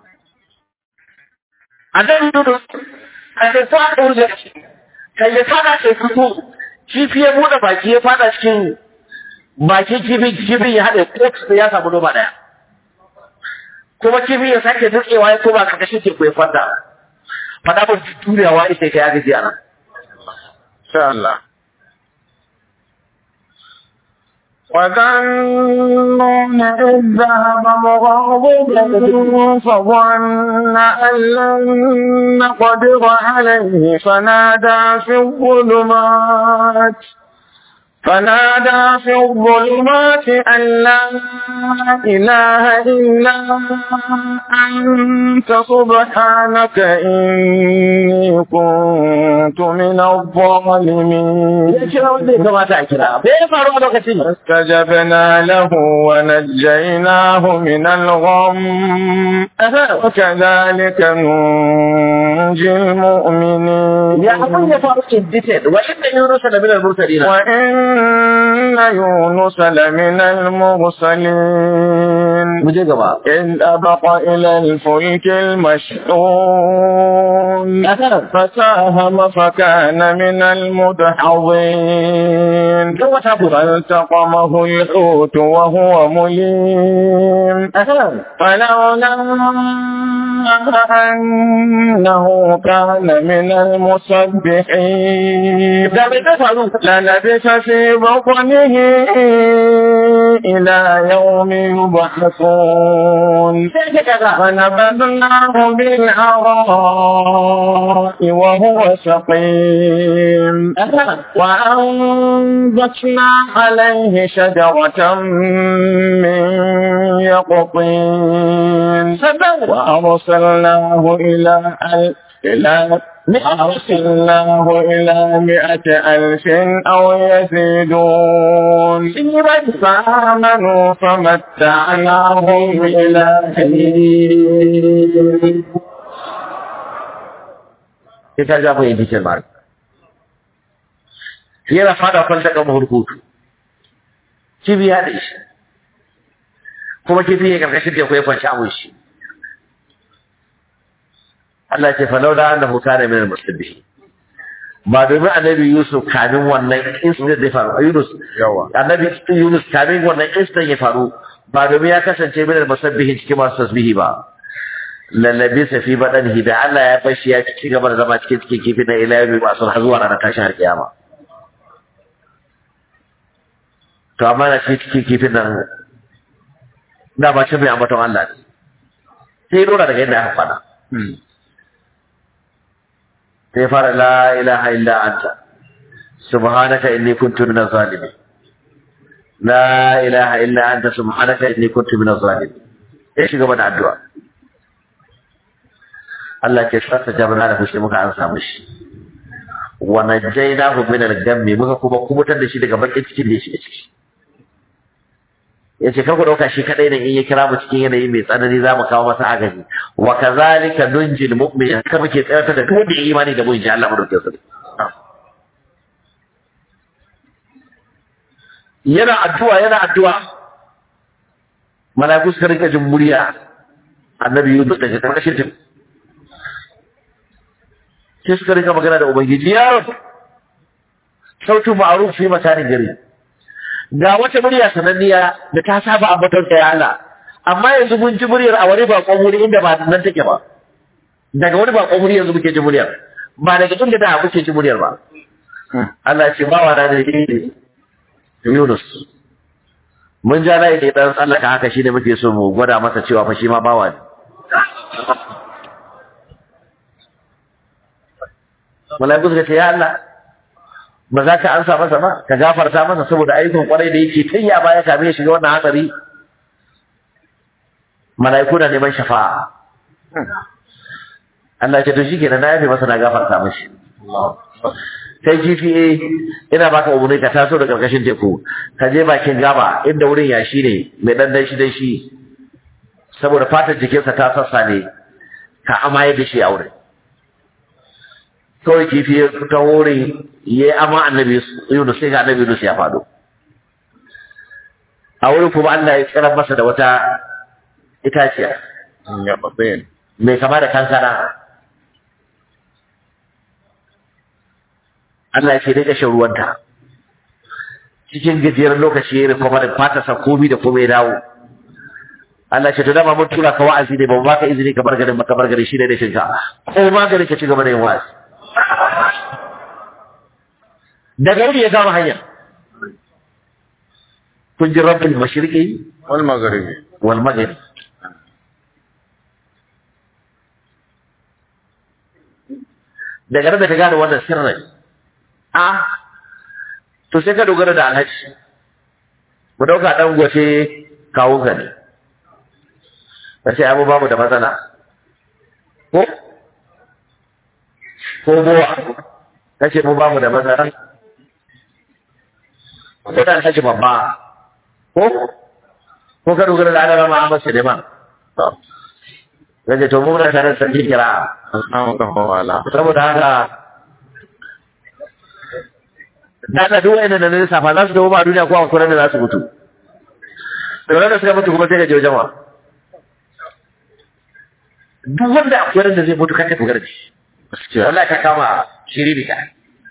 a zan dudu a zai fa da wuce kai ya fada sai fito kifi ya bude baki ya fada cikin baki kifi kifi ya haɗe ko sai ya samu noma daya kuma kifi ya sake dutsewa ya koma karkashin teku ya fada fada ba turiyawa ita kai ya gaji ana sai Allah وظنون إذ ذهب مغاضبا فظن أن لن نقدر عليه فنادى في الظلمات فنادى في الظلمات أن لا إله إلا أنت سبحانك إني كنت من الظالمين فاستجبنا له ونجيناه من الغم وكذلك ننجي المؤمنين وإن يونس لمن المرسلين وإن يونس لمن المرسلين إذ أبق إلى الفلك المشحون فساهم فكان من المدحضين فالتقمه الحوت وهو مليم فلولا أنه كان من المسبحين للبث في بطنه إلى يوم يبعثون فنبذناه بالعراء وهو سقيم وأنبتنا عليه شجرة من يقطين وأرسلناه إلى إلى أرسلناه إلى مئة ألف أو يزيدون فآمنوا فمتعناهم إلى حين. Kita ga mu yi mar. Yana fada kwanta ga mahurkutu. Kibi ya da shi. Kuma kibi ya karkashin da ya kwanci amun shi. Allah ce falau da annahu kana min al-musabbihin ba domin annabi Yusuf kamin wannan incident da faru Yunus yawa annabi Yunus kamin wannan incident ya faru ba domin ya kasance min al-musabbihin cikin masu tasbihi ba lallabi sa fi badanihi da Allah ya fashi ya ci gaba da zama cikin cikin kifi na ila yau ba sun zuwa ranar tashin har kiyama to amma na cikin kifin nan da ba ce mai ambaton Allah ne sai dora daga yadda aka fada sai fara la ilaha illa anta subhanaka inni kuntu minaz zalimin la ilaha illa anta subhanaka inni kuntu minaz zalimin ya shiga da addu'a Allah ke sassa jabana da fushi muka an samu shi wa najaynahu min al-gammi muka kuma kubutar da shi daga bakin cikin da shi ciki yace kar ku dauka shi kadai ne in ya kira mu cikin yanayi mai tsanani za mu kawo masa agaji wa kazalika nunjil mu'min kar muke tsayar da duk da imani da mu insha Allah mu dauke su yana addu'a yana addu'a malaiku suka rika jin murya annabi Yusuf da ta kashe shi sai suka rika magana da ubangiji ya rabu sautu ma'ruf fi makanin gari ga wata murya sananniya da ta saba ambaton ta ya Allah amma yanzu mun ji muryar a wani bakon wuri inda ba nan take ba daga wani bakon wuri yanzu muke ji muryar ba daga inda da muke ji muryar ba Allah ya ce ba wa da ne Yunus mun ja lai da dan tsallaka haka shine muke so mu gwada masa cewa fa shi ma bawa ne malaiku suka ce ya Allah ba za ka ansa masa ba ka gafarta masa saboda ayyukan kwarai da yake tun ya baya kamin ya shiga wannan hatsari malaiku na neman shafa'a Allah ya ce to shikenan na yafe masa na gafarta mishi kai kifi eh ina baka umarni ka taso da karkashin teku ka je bakin gaba inda wurin yashi ne mai dan dan shi dan shi saboda fatar jikinsa ta sassa ne ka amaye da shi a wurin kawai kifi ya ta wurin ya yi ama annabi Yunus sai ga annabi Yunus ya faɗo a wurin kuma Allah ya tsira masa da wata itaciya Ya babbe. mai kama da kankana Allah ya ce dai kashe ruwanta cikin gajeren lokaci ya rikoma da fatarsa komi da komai dawo Allah ce to dama mun tura ka wa'azi ne ba mu baka izini ka bar garin ba ka bar garin shi ne da shinka ko ma garin ka ci gaba da yin wa'azi daga wuri ya kama hanya kun ji rabbul mashriqi Wal magharibi. wal maghrib daga nan da ka gane wannan sirrin a to sai ka dogara da alhaji mu dauka dan gwace kawo ka ne kace abu babu da matsala ko ko bowa kace mu babu da matsala ko dan alhaji babba ko ko ka dogara da Allah ma amma sai ma kace to mu da tare da kira An ka wala. saboda haka da da duk wanda ne safa za su dawo ba duniya ko a kuran da za su mutu da wanda suka mutu kuma sai ka je wajen wa duk wanda a kuran da zai mutu kanka dogara da shi Gaskiya. wallahi ka kama shiriri ka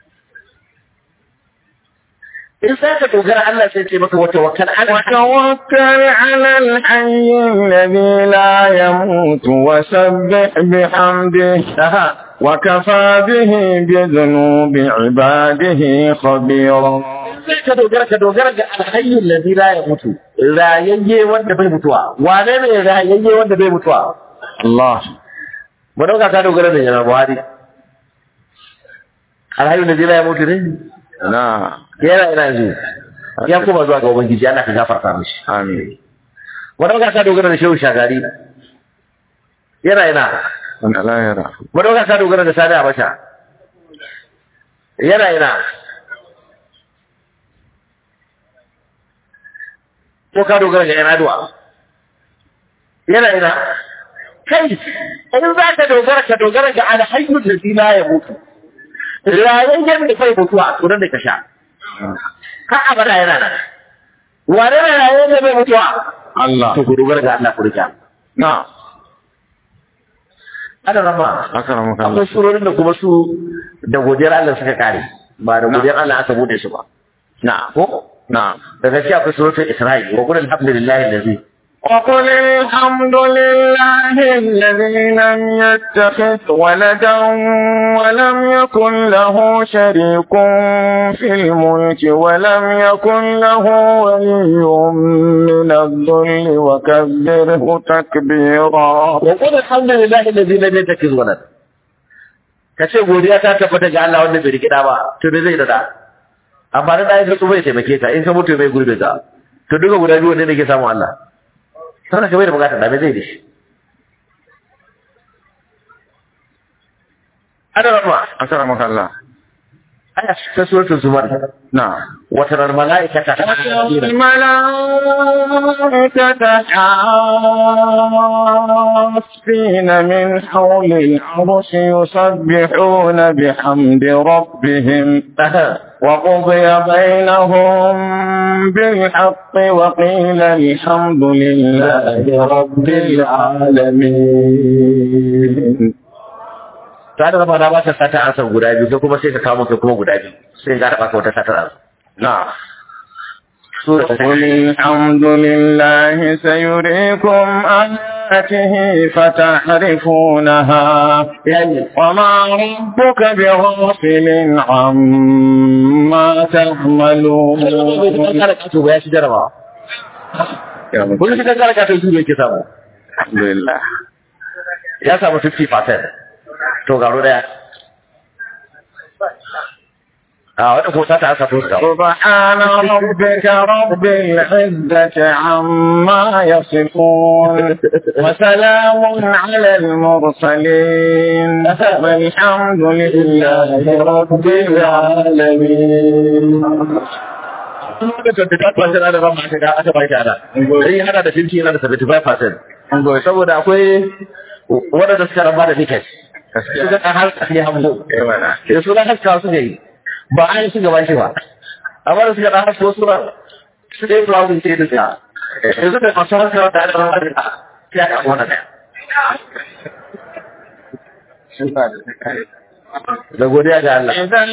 in sai ka dogara Allah sai ce maka wata wakal Allah وتوكل على الحي الذي لا يموت وسبح بحمده وكفى به بذنوب عباده خبيرا sai ka dogara ka dogara ga alhayyul ladhi la yamutu rayayye wanda bai mutuwa wane ne rayayye wanda bai mutuwa الله mu dauka ka dogara da yana Buhari alhayyul ladhi la yamutu ne Na. yana ina yanzu ya kuma zuwa ga ubangiji Allah ka gafarta mishi Amin. mu dauka ka dogara da Shehu Shagari yana ina An alayara. mu dauka ka dogara da Sani Abacha yana ina ko ka dogara ga Yar'adua yana ina kai in za ka dogara ka dogara ga alhayyul ladhi la yamutu rayayyen da bai mutuwa a tsoron da ka sha ka abada yana nan wane ne rayayyen da bai mutuwa Allah. to ku dogara ga Allah ku rika Na. ana rama Akramaka Allah. akwai surorin da kuma su da godiyar Allah suka kare ba da godiyar Allah aka bude su ba Na. ko Na. da gaskiya akwai suratul Isra'i wa qul alhamdulillahi allazi وقل الحمد لله الذي لم يتخذ ولدا ولم يكن له شريك في الملك ولم يكن له ولي من الذل وكبره تكبيرا wa qul alhamdulillahi allazi lam yattakhidh walad kace godiya ta tabbata ga Allah wanda bai rikida ba to me zai dada amma da dai ka bai taimake ka in ka mutu bai gurbe ka to duka guda biyu ne ne ke samu Allah sana ka bai da bukata da me zai dishi ana rama Akramaka Allah. aya ta suratul zumar Na. wa taral malaikata الملائكة حافين من حول العرش يسبحون بحمد ربهم وقضي بينهم بالحق وقيل الحمد لله رب العالمين ta da zama na ba ta sata ansa guda biyu sai kuma sai ka kawo ka kuma guda biyu sai ka taba ka wata sata ansa Na. sura ta قل الحمد لله سيريكم آياته فتعرفونها وما ربك بغافل عما تعملون ya shi jarabawa kullum shi kankara ka su yake samu Alhamdulillah. ya samu fifty percent to garo daya a wata ko ta ta asa fuska سبحان ربك رب العزة عما يصفون وسلام على المرسلين والحمد لله رب العالمين. da twenty-five percent ana zama aka ga aka baki ana sai hada da fifty yana da seventy-five percent saboda akwai wadanda suka raba da ticket suka kan har sai hambo sai su da haska su ne ba an su gaban shi ba amma da suka da haska su ba su dai cloud sai da ta yanzu da fasahar da da da sai aka wannan da godiya ga Allah. إذا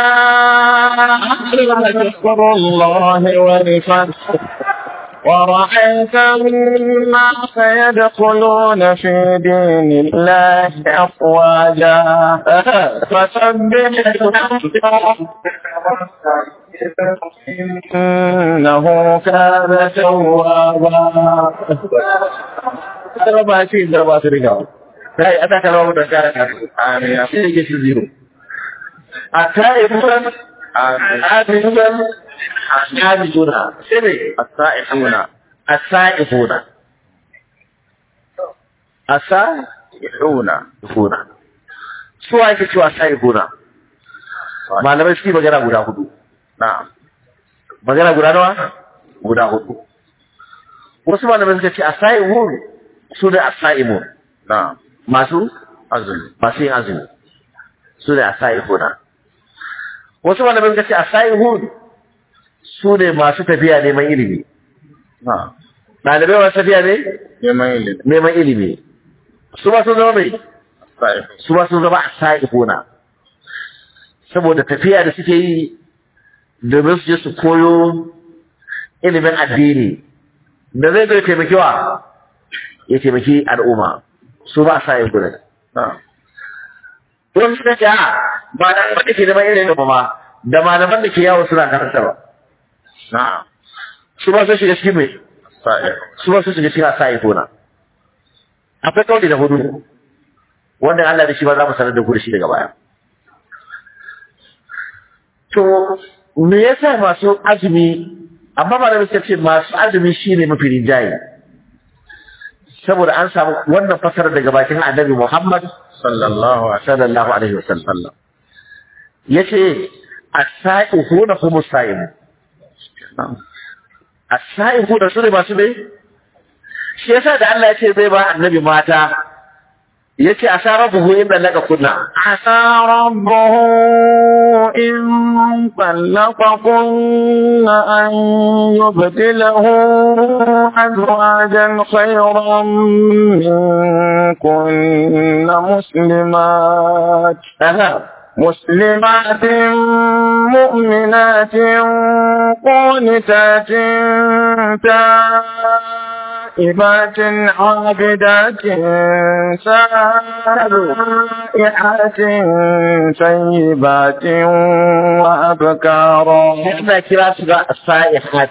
جاء نصر الله والفتح ورأيت الناس يدخلون في دين الله أفواجا فسبح إنه كان توابا. Kalau bahasa Indonesia bahasa Indonesia. Sai ata kalau da kara ka amin shi ne shi zero ataifun ataifun ataifuna sai ne asaifuna asaifuna asaifuna funa su ake cewa asaifuna malamai su magana guda hudu na magana guda nawa guda hudu wasu malamai suka ce asaifun su da asaimun na masu azumi masu yin azumi su ne asaihuna wasu malamin ka ce asaihun su ne masu tafiya neman ilimi ɗalibai masu tafiya ne neman ilimi su ba sun zama mai su ba sun zama asaihuna saboda tafiya da suke yi domin su je su koyo ilimin addini da zai zai taimaki wa ya taimaki al'umma su ba sa yin gudun. Wani suka ce, ba da wanda ke neman irin ba ma, da malaman da ke yawo suna karanta ba. Su ba su shiga cikin mai? Su ba su shiga cikin sa'i gona. Akwai kawai da hudu, wanda Allah da shi ba za mu sanar da gudu shi daga baya. To, me yasa masu azumi, amma ba da suka ce masu azumi shi ne mafi rinjaye. Saboda an samu wannan fasara daga bakin annabi Muhammad sallallahu alaihi wasallam yace as-sa'ihuna hum as-sa'im as-sa'ihuna sune masu ne shi yasa da Allah yace zai ba annabi mata yace asarabuhu inda laka kunna asarabuhu in طلقكن أن يبدله أزواجا خيرا منكن مسلمات مسلمات مؤمنات قانتات تائبات عابدات سائحات طيبات وأبكارا. إحنا كراسة سائحات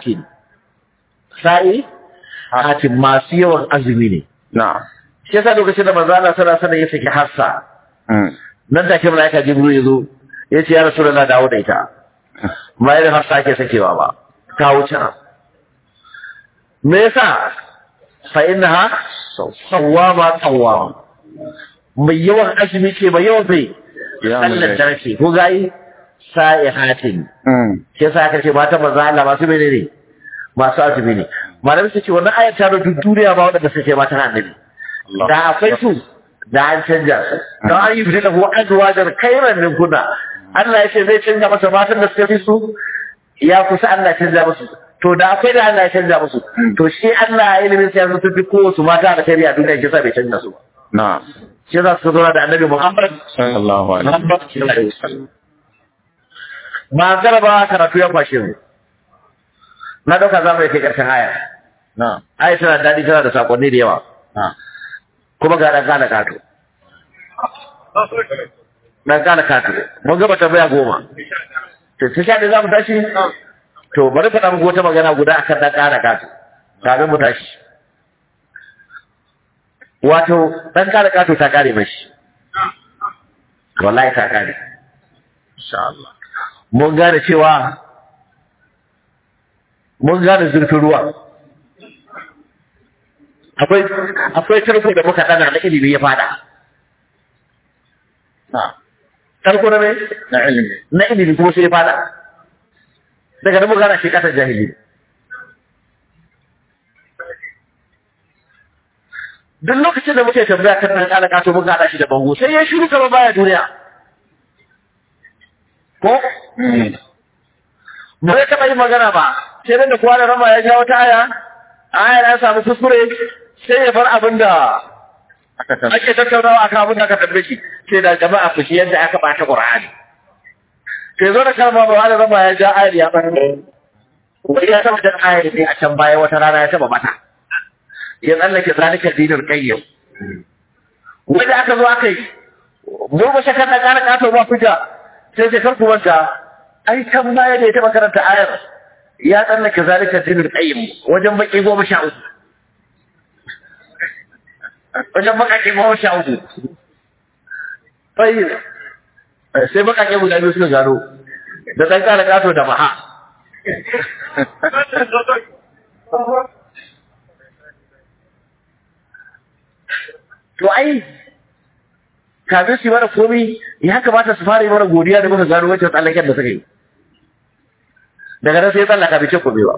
سائحات ما سيوا أزميني. نعم. shi yasa lokacin da manzo Allah sallallahu alaihi wasallam ya saki Hafsa nan take malaika Jibril yazo yace ya Rasulullah dawo da ita ba irin Hafsa ke sakewa ba ta wuce me yasa fa innaha sawama sawama mai yawan azumi ce mai yawan bai Allah ta ce ko gai sa'ihatin shi yasa aka ce mata manzo Allah masu menene masu azumi ne malamin su ce wannan ayat ta da duniya ba wanda suke mata annabi da akwai su da an canja su don an yi fita da kuwa an zuwa jar kairan min kuna Allah ya ce zai canja masa matan da suka fi su ya kusa Allah ya canja musu to da akwai da Allah ya canja musu to shi Allah ya ilimin sa yanzu fi kowace mata da kai a duniya kisa bai canja su na shi za su zo da annabi Muhammad sallallahu alaihi wasallam ma garba karatu ya kwashe mu na dauka za mu yi kai karshen aya na aya tana dadi tana da sakonni da yawa na kuma ga ɗan gane kato ɗan gane kato mun gaba tambaya goma to ta sha da za mu tashi to bari faɗa muku wata magana guda akan ɗan gane kato kafin mu tashi wato ɗan gane kato ta kare mashi wallahi ta kare insha Allah mun gane cewa mun gane zurfin ruwa akwai akwai tarko da muka dana na ilimi ya fada tarko na ne na ilimi na ilimi kuma sai ya fada daga nan mun gane shi kasar jahili duk lokacin da muke tambaya kan nan alaka to mun gada shi da bango sai ya shiru kamar baya duniya ko ba zai taɓa yin magana ba sai da kowa da rama ya ja wata aya aya ya samu kuskure sai ya bar abin da ake tattaunawa akan abin da aka tambaye shi sai da jama'a fushi yadda aka bata Qur'ani sai zo da kalma ba da rama ya ja ayar ya bar wani ya taɓa da ayar ne a can baya wata rana ya taɓa mata ya tsallake zalika dinar qayyim wanda aka zo aka yi mu ba shakar da ƙara ƙato ba fita sai sai karku wanda ai kan baya da ya taɓa karanta ayar ya tsallake zalika dinar qayyim wajen baki goma sha uku wajen bakake goma sha uku sai sai bakake guda biyu suka gano da ɗan ƙara ƙato da maha to ai kafin su yi mana komi ya kamata su fara yi mana godiya da muka gano wancan tsallaken da suka yi daga nan sai ya tsallaka bai ce kome ba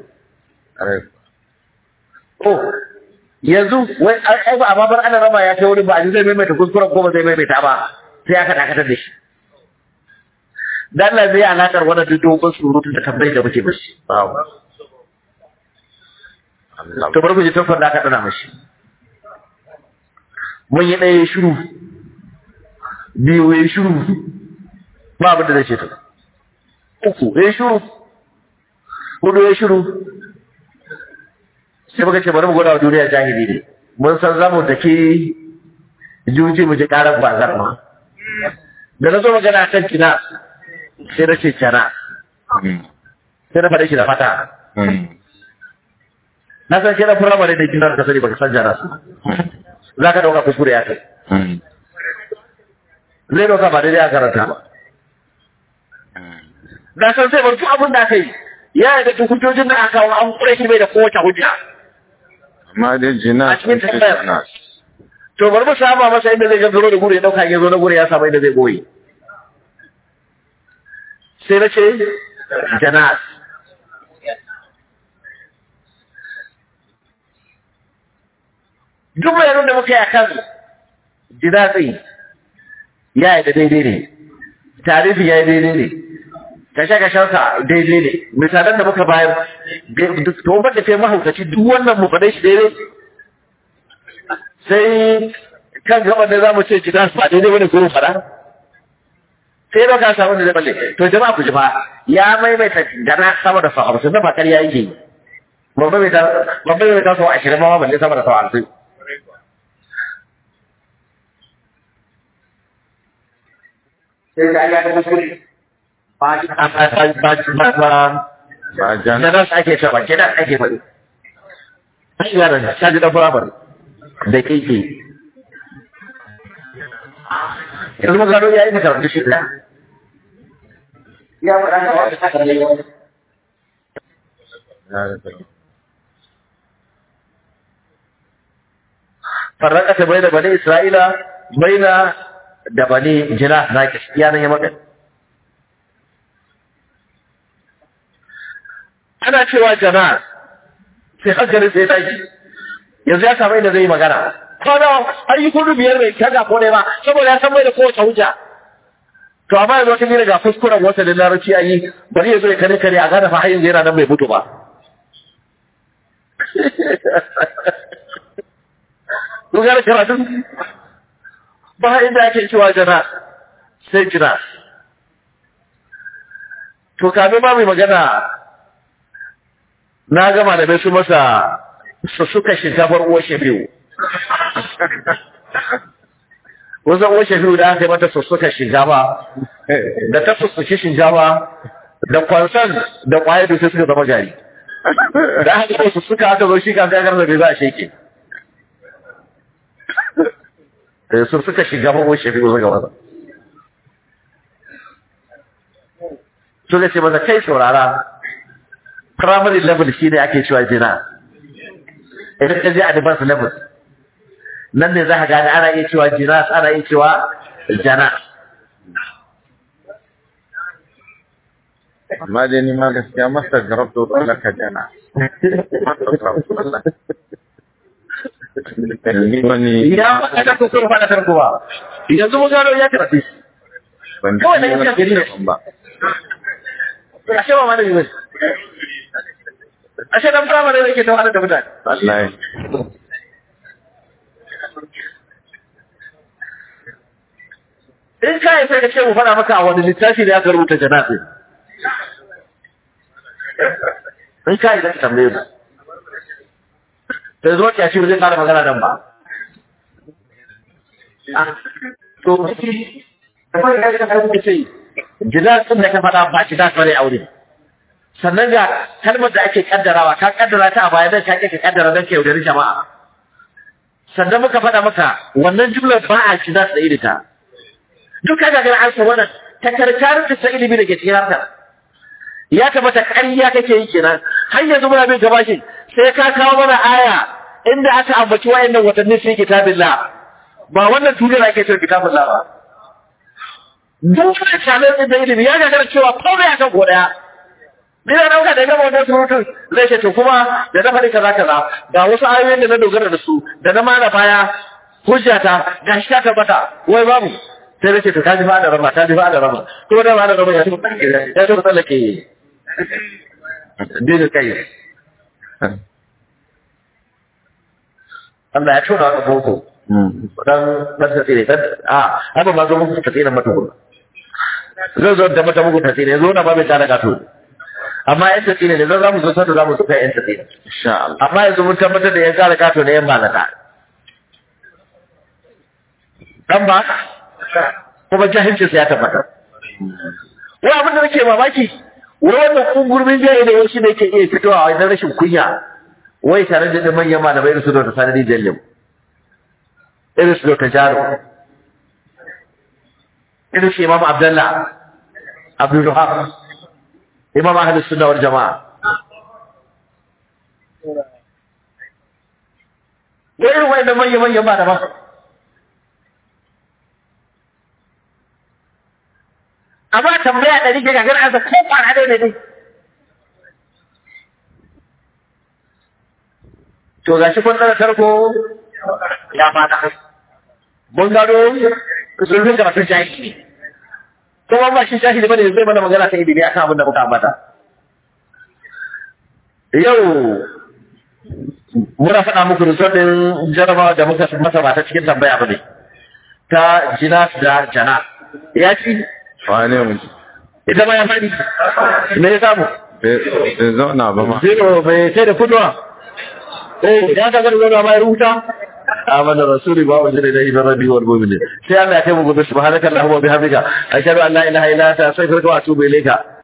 oh yanzu wai ai ba a babar ana rama ya kai wani ba a zai maimaita kuskuren ko ba zai maimaita ba sai aka dakatar da shi dan Allah zai alakar wannan duk dogon surutu da tambayar da muke bashi to bari ku ji tafsir da aka dana mashi mun yi ɗaya shiru biyu ya shiru ba abin da zai ce ta uku ya shiru hudu ya shiru sai muka ce bari mu gwada wa duniya jahili ne mun san zamu da ke juji mu ji karar bazar ma da na zo magana kan kina sai na ce kyana sai na faɗe shi da fata na san kira firamare da kina da sani baka san jana su za ka ɗauka kuskure ya kai zai ɗauka ba daidai a karanta ba na san sai barci abin da aka yi ya yi da duk hujjojin da aka kawo an kure shi bai da kowace hujja amma dai jina a cikin tambayar to bari mu saba masa inda zai gangaro da gure ya ɗauka ya zo na gure ya samu inda zai goyi sai na ce janas duk bayanin da muka yi a kan jinatsi ya yi da daidai ne tarihi ya yi daidai ne kashe-kashensa daidai ne misalan da muka bayar to ba da kai mahaukaci duk wannan mu faɗe shi daidai sai kan gaban da za mu ce jinas ba daidai wani gurin faɗa sai ba ka samu da zai balle to jama'a ku ji fa ya maimaita gana sama da sau hamsin na bakar ya yi ba maimaita sau ashirin ma balle sama da sau hamsin sai ka ga kuskure ba ba ba ba ba jana da ake ce ba kenan ake faɗi ai yaran ta ji da farabar da kike yanzu mun gano yayi maka da shi da ya faɗa da wata haka ne farraka ta bai da bani Isra'ila bai da bani jira zaki yaran ya maka ana cewa jama'a sai hankalin sai tashi yanzu ya samu inda zai yi magana kwana ayi kudu biyar bai kaga ko ne ba saboda ya san mai da kowace hujja to amma yanzu wata gina ga kuskuren wata da larabci ayi bari ya zo ya kare kare a gane fa har yanzu yana nan bai mutu ba kun gane karatun ba inda ake cewa jana sai jira to kafin ma mai magana na gama da bai su masa su suka shinkafar uwar shafi'u wasan uwar shafi'u da aka yi mata su suka shinkafa da ta sussuki shinkafa da kwanson da kwaye da sai suka zama gari da aka yi su suka aka zo shi kan kakar da bai za a sheke da su suka shinkafa uwar shafi'u suka masa so zai ce masa kai saurara primary level shi ne ake cewa jina idan ka je advanced level nan ne za ka gane ana iya cewa jina ana iya cewa jana amma dai ni ma gaskiya masa garabto tsallaka jana ni wani ya maka ta kusur fada tarkowa yanzu mun gano ya karatu ban kawai da yake gari ne ba ashe ba ma da yi ashe dan primary ne yake ta wahalar da mutane wallahi in ka yi sai ka ce mu fara maka a wani littafi da aka rubuta janabi in ka yi zai tambaye mu sai zo ki shi zai fara magana nan ba to da fara ga ka rubuta sai gidan sun da ka fada ba ki da fare aure sannan ga kalmar da ake kaddarawa ka kaddara ta a baya dan ka ke kaddara dan ke yaudari jama'a sannan muka fada maka wannan jumlar ba a ci za su da irita duk kaga ga an san wannan takarkarin ta ilimi da ke cikin harkar ya tabbata ƙarya kake yi kenan har yanzu muna bin gaba shi sai ka kawo mana aya inda aka ambaci wayannan watanni sai kitabillah ba wannan duniyar ake cewa kitabullah ba duk wani challenge da ilimi ya ga cewa komai akan godaya Dina dauka da gaba wannan surutun zai ce to kuma da na faɗi kaza kaza ga wasu ayoyin da na dogara da su da na mana baya hujjata ga shi ta tabbata wai babu sai da ce to kaji fa da rama kaji fa da rama to da ba da rama ya to ya to tsallake dinin kai Allah ya tona ka boko dan dan ta tsire dan a haka ba zo muku ta tsire mata gudu zo zo da mata muku ta tsire zo na ba mai tana gato amma yan ta tsire ne zan zamu zo sai da zamu suka yan ta tsire insha Allah amma yanzu mun tabbatar da yan kara gato ne yan malaka dan ba kuma jahilci sai ya tabbata wai abin da nake mamaki wannan kungurmin jahi da wasu ne ke iya fitowa a wajen rashin kunya wai tare da manyan malamai irin su da sanadi jallim irin su da jaro irin su imam abdullah abdul wahab imam ahlus sunna wal jamaa wai irin wannan manyan manyan malamai amma tambaya da rike gagar an ko kwana dai ne dai to gashi kun da tarko ya fada mun gado sun rinka masu jahili kuma ba shi jahili bane zai mana magana ta ilimi akan abin da muka ambata yau muna faɗa muku rizotin jarabawa da muka masa ba ta cikin tambaya bane ta jinas da jana ya ci wane mu ita ma ya faɗi me ya samu bai zauna ba ma zero bai sai da fitowa eh ya ka ga zauna ma ya rubuta amana rasuli ba wa jira da rabbi wal mu'minin sai Allah ya kai mu gobe subhanakallahumma wa bihamdika ashhadu an la ilaha illa anta astaghfiruka wa atubu ilayka